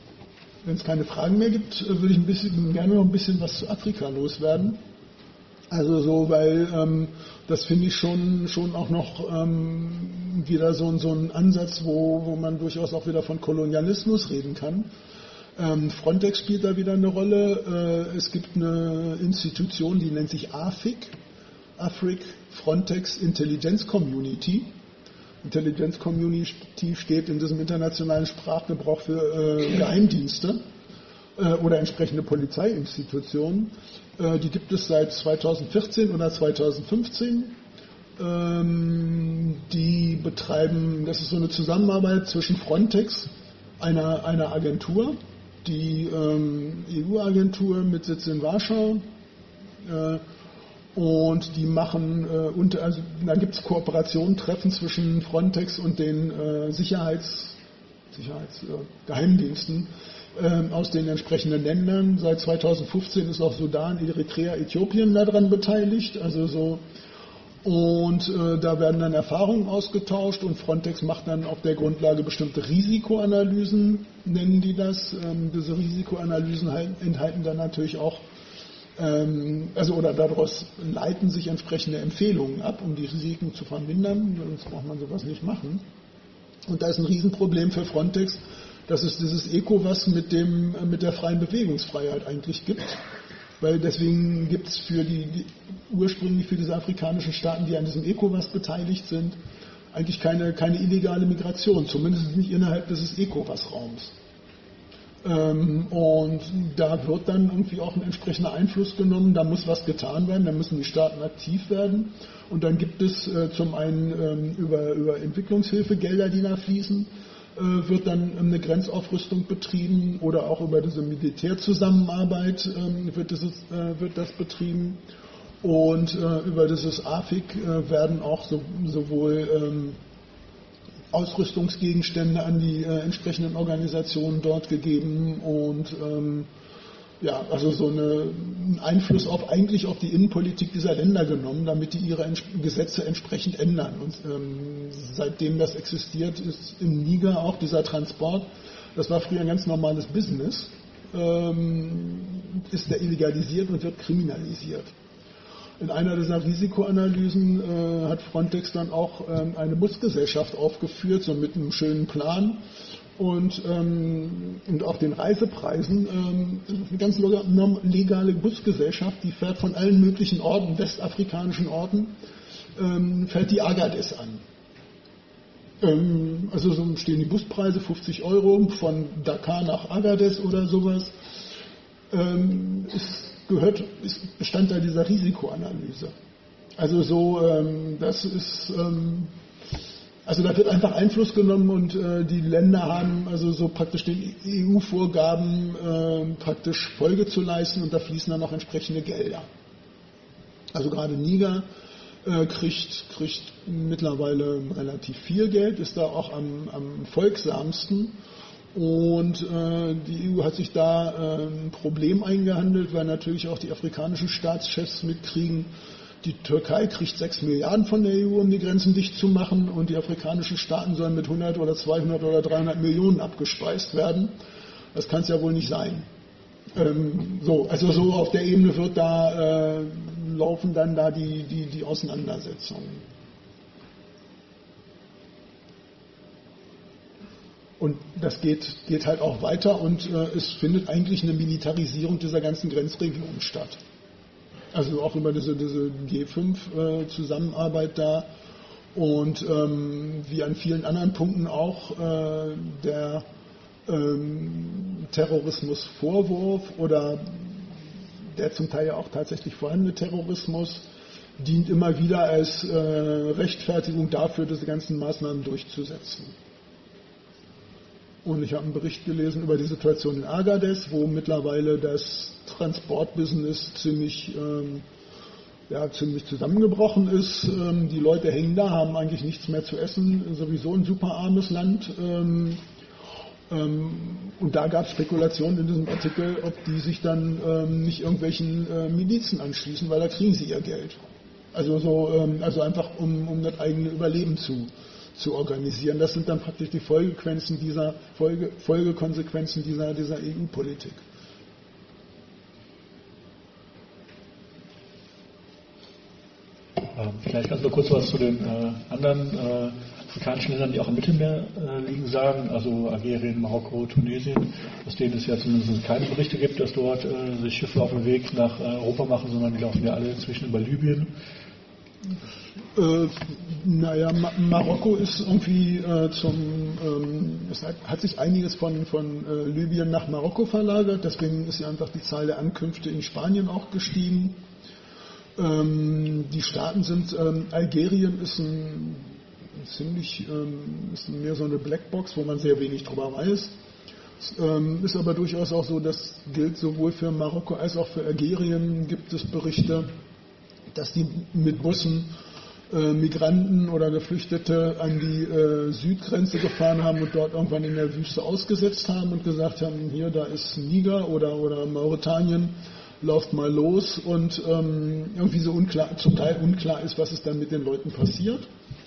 Wenn es keine Fragen mehr gibt, würde ich ein bisschen, gerne noch ein bisschen was zu Afrika loswerden. Also so, weil ähm, das finde ich schon, schon auch noch ähm, wieder so, so ein Ansatz, wo, wo man durchaus auch wieder von Kolonialismus reden kann. Ähm, Frontex spielt da wieder eine Rolle. Äh, es gibt eine Institution, die nennt sich A F I C, Afric Frontex Intelligence Community. Intelligence Community steht in diesem internationalen Sprachgebrauch für äh, Geheimdienste äh, oder entsprechende Polizeiinstitutionen. Äh, die gibt es seit zweitausendvierzehn oder zweitausendfünfzehn. Ähm, die betreiben, das ist so eine Zusammenarbeit zwischen Frontex, einer, einer Agentur, die ähm, E U-Agentur mit Sitz in Warschau, äh, und die machen, äh, und, also, da gibt es Kooperationen, Treffen zwischen Frontex und den äh, Sicherheits, Sicherheits äh, Geheimdiensten äh, aus den entsprechenden Ländern. Seit zweitausendfünfzehn ist auch Sudan, Eritrea, Äthiopien daran beteiligt. Also so, und äh, da werden dann Erfahrungen ausgetauscht und Frontex macht dann auf der Grundlage bestimmte Risikoanalysen, nennen die das. Ähm, diese Risikoanalysen enthalten dann natürlich auch Also oder daraus leiten sich entsprechende Empfehlungen ab, um die Risiken zu vermindern, sonst braucht man sowas nicht machen. Und da ist ein Riesenproblem für Frontex, dass es dieses ECOWAS mit dem mit der freien Bewegungsfreiheit eigentlich gibt, weil deswegen gibt es für die, die ursprünglich für diese afrikanischen Staaten, die an diesem ECOWAS beteiligt sind, eigentlich keine keine illegale Migration, zumindest nicht innerhalb dieses ECOWAS-Raums. Ähm, und da wird dann irgendwie auch ein entsprechender Einfluss genommen, da muss was getan werden, da müssen die Staaten aktiv werden. Und dann gibt es äh, zum einen ähm, über, über Entwicklungshilfegelder, die da fließen, äh, wird dann eine Grenzaufrüstung betrieben oder auch über diese Militärzusammenarbeit äh, wird, dieses, äh, wird das betrieben. Und äh, über dieses A F I C äh, werden auch so, sowohl ähm, Ausrüstungsgegenstände an die äh, entsprechenden Organisationen dort gegeben und ähm, ja, also so eine, einen Einfluss auf eigentlich auf die Innenpolitik dieser Länder genommen, damit die ihre ents Gesetze entsprechend ändern. Und ähm, seitdem das existiert, ist im Niger auch dieser Transport, das war früher ein ganz normales Business, ähm, ist der illegalisiert und wird kriminalisiert. In einer dieser Risikoanalysen äh, hat Frontex dann auch ähm, eine Busgesellschaft aufgeführt, so mit einem schönen Plan und, ähm, und auch den Reisepreisen. Ähm, eine ganz legale Busgesellschaft, die fährt von allen möglichen Orten, westafrikanischen Orten, ähm, fährt die Agadez an. Ähm, also so stehen die Buspreise, fünfzig Euro von Dakar nach Agadez oder sowas. Ähm, ist gehört, ist Bestandteil dieser Risikoanalyse. Also so, ähm, das ist, ähm, also da wird einfach Einfluss genommen und äh, die Länder haben also so praktisch den E U-Vorgaben äh, praktisch Folge zu leisten und da fließen dann auch entsprechende Gelder. Also gerade Niger äh, kriegt, kriegt mittlerweile relativ viel Geld, ist da auch am, am folgsamsten. Und äh, die E U hat sich da äh, ein Problem eingehandelt, weil natürlich auch die afrikanischen Staatschefs mitkriegen, die Türkei kriegt sechs Milliarden von der E U, um die Grenzen dicht zu machen, und die afrikanischen Staaten sollen mit hundert oder zweihundert oder dreihundert Millionen abgespeist werden. Das kann es ja wohl nicht sein. Ähm, so, also so auf der Ebene wird da äh, laufen dann da die, die, die Auseinandersetzungen. Und das geht, geht halt auch weiter und äh, es findet eigentlich eine Militarisierung dieser ganzen Grenzregion statt. Also auch über diese, diese G fünf Zusammenarbeit da und ähm, wie an vielen anderen Punkten auch äh, der ähm, Terrorismusvorwurf oder der zum Teil ja auch tatsächlich vorhandene Terrorismus dient immer wieder als äh, Rechtfertigung dafür, diese ganzen Maßnahmen durchzusetzen. Und ich habe einen Bericht gelesen über die Situation in Agadez, wo mittlerweile das Transportbusiness ziemlich, ähm, ja, ziemlich zusammengebrochen ist. Ähm, die Leute hängen da, haben eigentlich nichts mehr zu essen, sowieso ein super armes Land. Ähm, ähm, und da gab es Spekulationen in diesem Artikel, ob die sich dann ähm, nicht irgendwelchen äh, Milizen anschließen, weil da kriegen sie ihr Geld. Also, so, ähm, also einfach um, um das eigene Überleben zu zu organisieren. Das sind dann praktisch die Folgekonsequenzen dieser, Folge, Folgekonsequenzen dieser, dieser E U-Politik. Ähm, vielleicht kannst du noch kurz was zu den äh, anderen äh, afrikanischen Ländern, die auch im Mittelmeer äh, liegen, sagen, also Algerien, Marokko, Tunesien, aus denen es ja zumindest keine Berichte gibt, dass dort äh, sich Schiffe auf den Weg nach äh, Europa machen, sondern die laufen ja alle inzwischen über Libyen. Äh, naja, Ma- Marokko ist irgendwie äh, zum, ähm, es hat, hat sich einiges von, von äh, Libyen nach Marokko verlagert, deswegen ist ja einfach die Zahl der Ankünfte in Spanien auch gestiegen. Ähm, die Staaten sind, ähm, Algerien ist ein ziemlich, ähm, ist mehr so eine Blackbox, wo man sehr wenig drüber weiß. Es, ähm, ist aber durchaus auch so, das gilt sowohl für Marokko als auch für Algerien, gibt es Berichte, dass die mit Bussen äh, Migranten oder Geflüchtete an die äh, Südgrenze gefahren haben und dort irgendwann in der Wüste ausgesetzt haben und gesagt haben, hier, da ist Niger oder, oder Mauretanien, lauft mal los, und ähm, irgendwie so unklar, zum Teil unklar ist, was ist dann mit den Leuten passiert.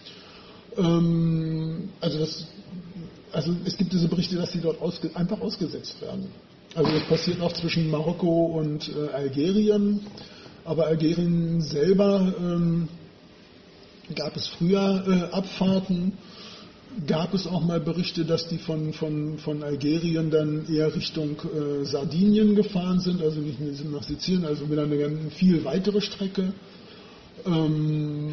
Ähm, also, das, also es gibt diese Berichte, dass sie dort ausge, einfach ausgesetzt werden. Also das passiert auch zwischen Marokko und äh, Algerien, aber Algerien selber ähm, gab es früher äh, Abfahrten. Gab es auch mal Berichte, dass die von, von, von Algerien dann eher Richtung äh, Sardinien gefahren sind, also nicht nach Sizilien, also wieder eine ganz viel weitere Strecke. Ähm,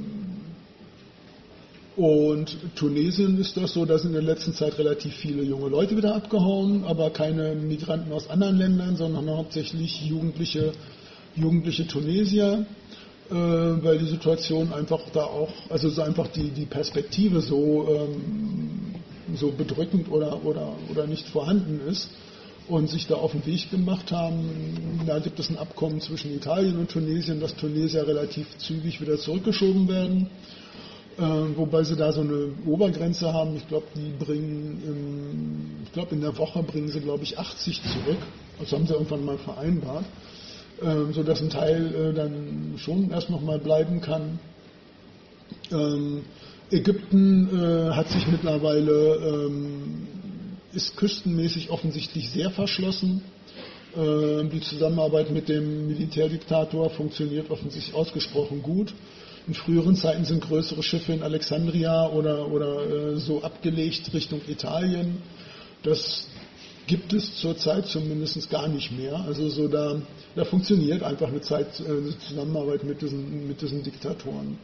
und Tunesien ist das so, da sind in der letzten Zeit relativ viele junge Leute wieder abgehauen, aber keine Migranten aus anderen Ländern, sondern hauptsächlich jugendliche, jugendliche Tunesier. Weil die Situation einfach da auch, also so einfach die, die Perspektive so, ähm, so bedrückend oder, oder, oder nicht vorhanden ist und sich da auf den Weg gemacht haben. Da gibt es ein Abkommen zwischen Italien und Tunesien, dass Tunesier relativ zügig wieder zurückgeschoben werden, äh, wobei sie da so eine Obergrenze haben. Ich glaube, die bringen, im, ich glaube in der Woche bringen sie, glaube ich, achtzig zurück. Das haben sie irgendwann mal vereinbart. Ähm, so dass ein Teil äh, dann schon erst noch mal bleiben kann. Ähm, Ägypten äh, hat sich mittlerweile, ähm, ist küstenmäßig offensichtlich sehr verschlossen. Äh, die Zusammenarbeit mit dem Militärdiktator funktioniert offensichtlich ausgesprochen gut. In früheren Zeiten sind größere Schiffe in Alexandria oder, oder äh, so abgelegt Richtung Italien. Das gibt es zurzeit zumindest gar nicht mehr. Also so da, da funktioniert einfach eine Zeit eine Zusammenarbeit mit diesen, mit diesen Diktatoren.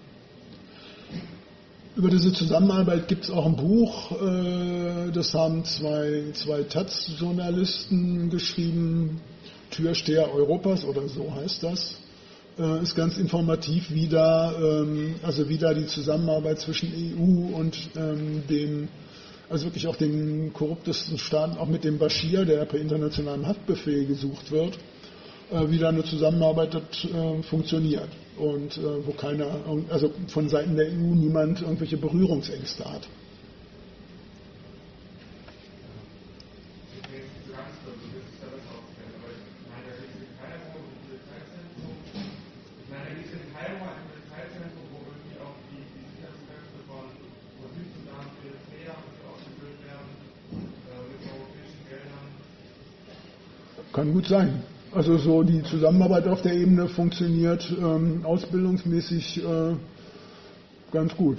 Über diese Zusammenarbeit gibt es auch ein Buch, äh, das haben zwei, zwei Taz-Journalisten geschrieben, Türsteher Europas oder so heißt das. Äh, ist ganz informativ, wie da, ähm, also wie da die Zusammenarbeit zwischen E U und ähm, dem also wirklich auch den korruptesten Staaten, auch mit dem Bashir, der per internationalem Haftbefehl gesucht wird, äh, wie da eine Zusammenarbeit äh, funktioniert und äh, wo keiner, also von Seiten der E U niemand irgendwelche Berührungsängste hat. Kann gut sein. Also so die Zusammenarbeit auf der Ebene funktioniert ähm, ausbildungsmäßig äh, ganz gut.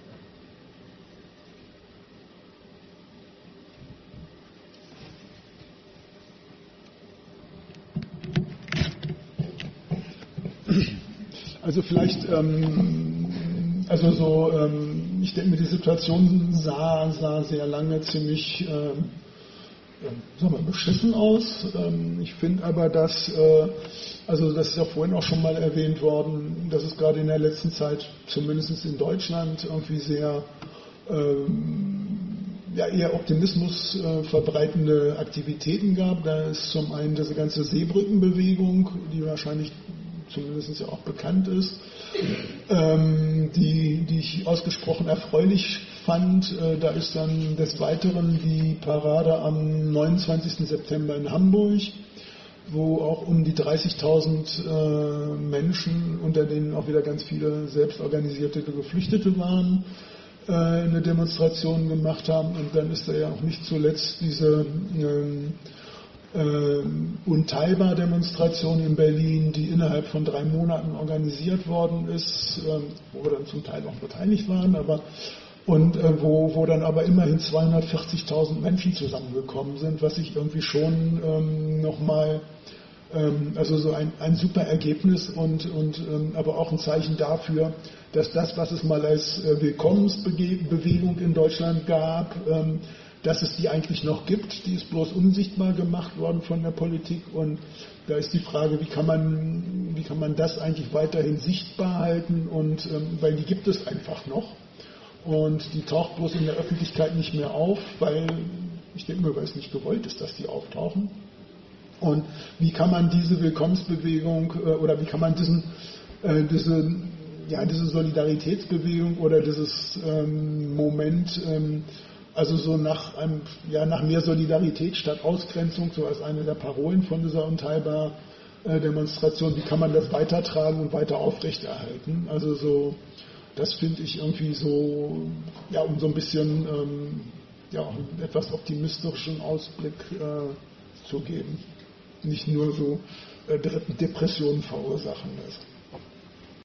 Also vielleicht, ähm, also so, ähm, ich denke mir, die Situation sah, sah sehr lange ziemlich ähm, sagen wir, beschissen aus. Ich finde aber, dass, also das ist ja vorhin auch schon mal erwähnt worden, dass es gerade in der letzten Zeit, zumindest in Deutschland, irgendwie sehr ja, eher Optimismus verbreitende Aktivitäten gab. Da ist zum einen diese ganze Seebrückenbewegung, die wahrscheinlich zumindest ja auch bekannt ist, ähm, die, die ich ausgesprochen erfreulich fand. Äh, da ist dann des Weiteren die Parade am neunundzwanzigsten September in Hamburg, wo auch um die dreißigtausend äh, Menschen, unter denen auch wieder ganz viele selbstorganisierte Geflüchtete waren, äh, eine Demonstration gemacht haben. Und dann ist da ja auch nicht zuletzt diese ähm, Unteilbar-Demonstration in Berlin, die innerhalb von drei Monaten organisiert worden ist, wo wir dann zum Teil auch beteiligt waren, aber und äh, wo, wo dann aber immerhin zweihundertvierzigtausend Menschen zusammengekommen sind, was ich irgendwie schon ähm, nochmal, ähm, also so ein, ein super Ergebnis und, und ähm, aber auch ein Zeichen dafür, dass das, was es mal als äh, Willkommensbewegung in Deutschland gab, ähm, dass es die eigentlich noch gibt, die ist bloß unsichtbar gemacht worden von der Politik und da ist die Frage, wie kann man, wie kann man das eigentlich weiterhin sichtbar halten und ähm, weil die gibt es einfach noch. Und die taucht bloß in der Öffentlichkeit nicht mehr auf, weil, ich denke mal, weil es nicht gewollt ist, dass die auftauchen. Und wie kann man diese Willkommensbewegung äh, oder wie kann man diesen, äh, diese, ja, diese Solidaritätsbewegung oder dieses ähm, Moment, ähm, also so nach, einem, ja, nach mehr Solidarität statt Ausgrenzung, so als eine der Parolen von dieser Unteilbar-Demonstration, wie kann man das weitertragen und weiter aufrechterhalten? Also so, das finde ich irgendwie so, ja, um so ein bisschen ähm, ja, einen etwas optimistischen Ausblick äh, zu geben. Nicht nur so äh, Depressionen verursachen lässt.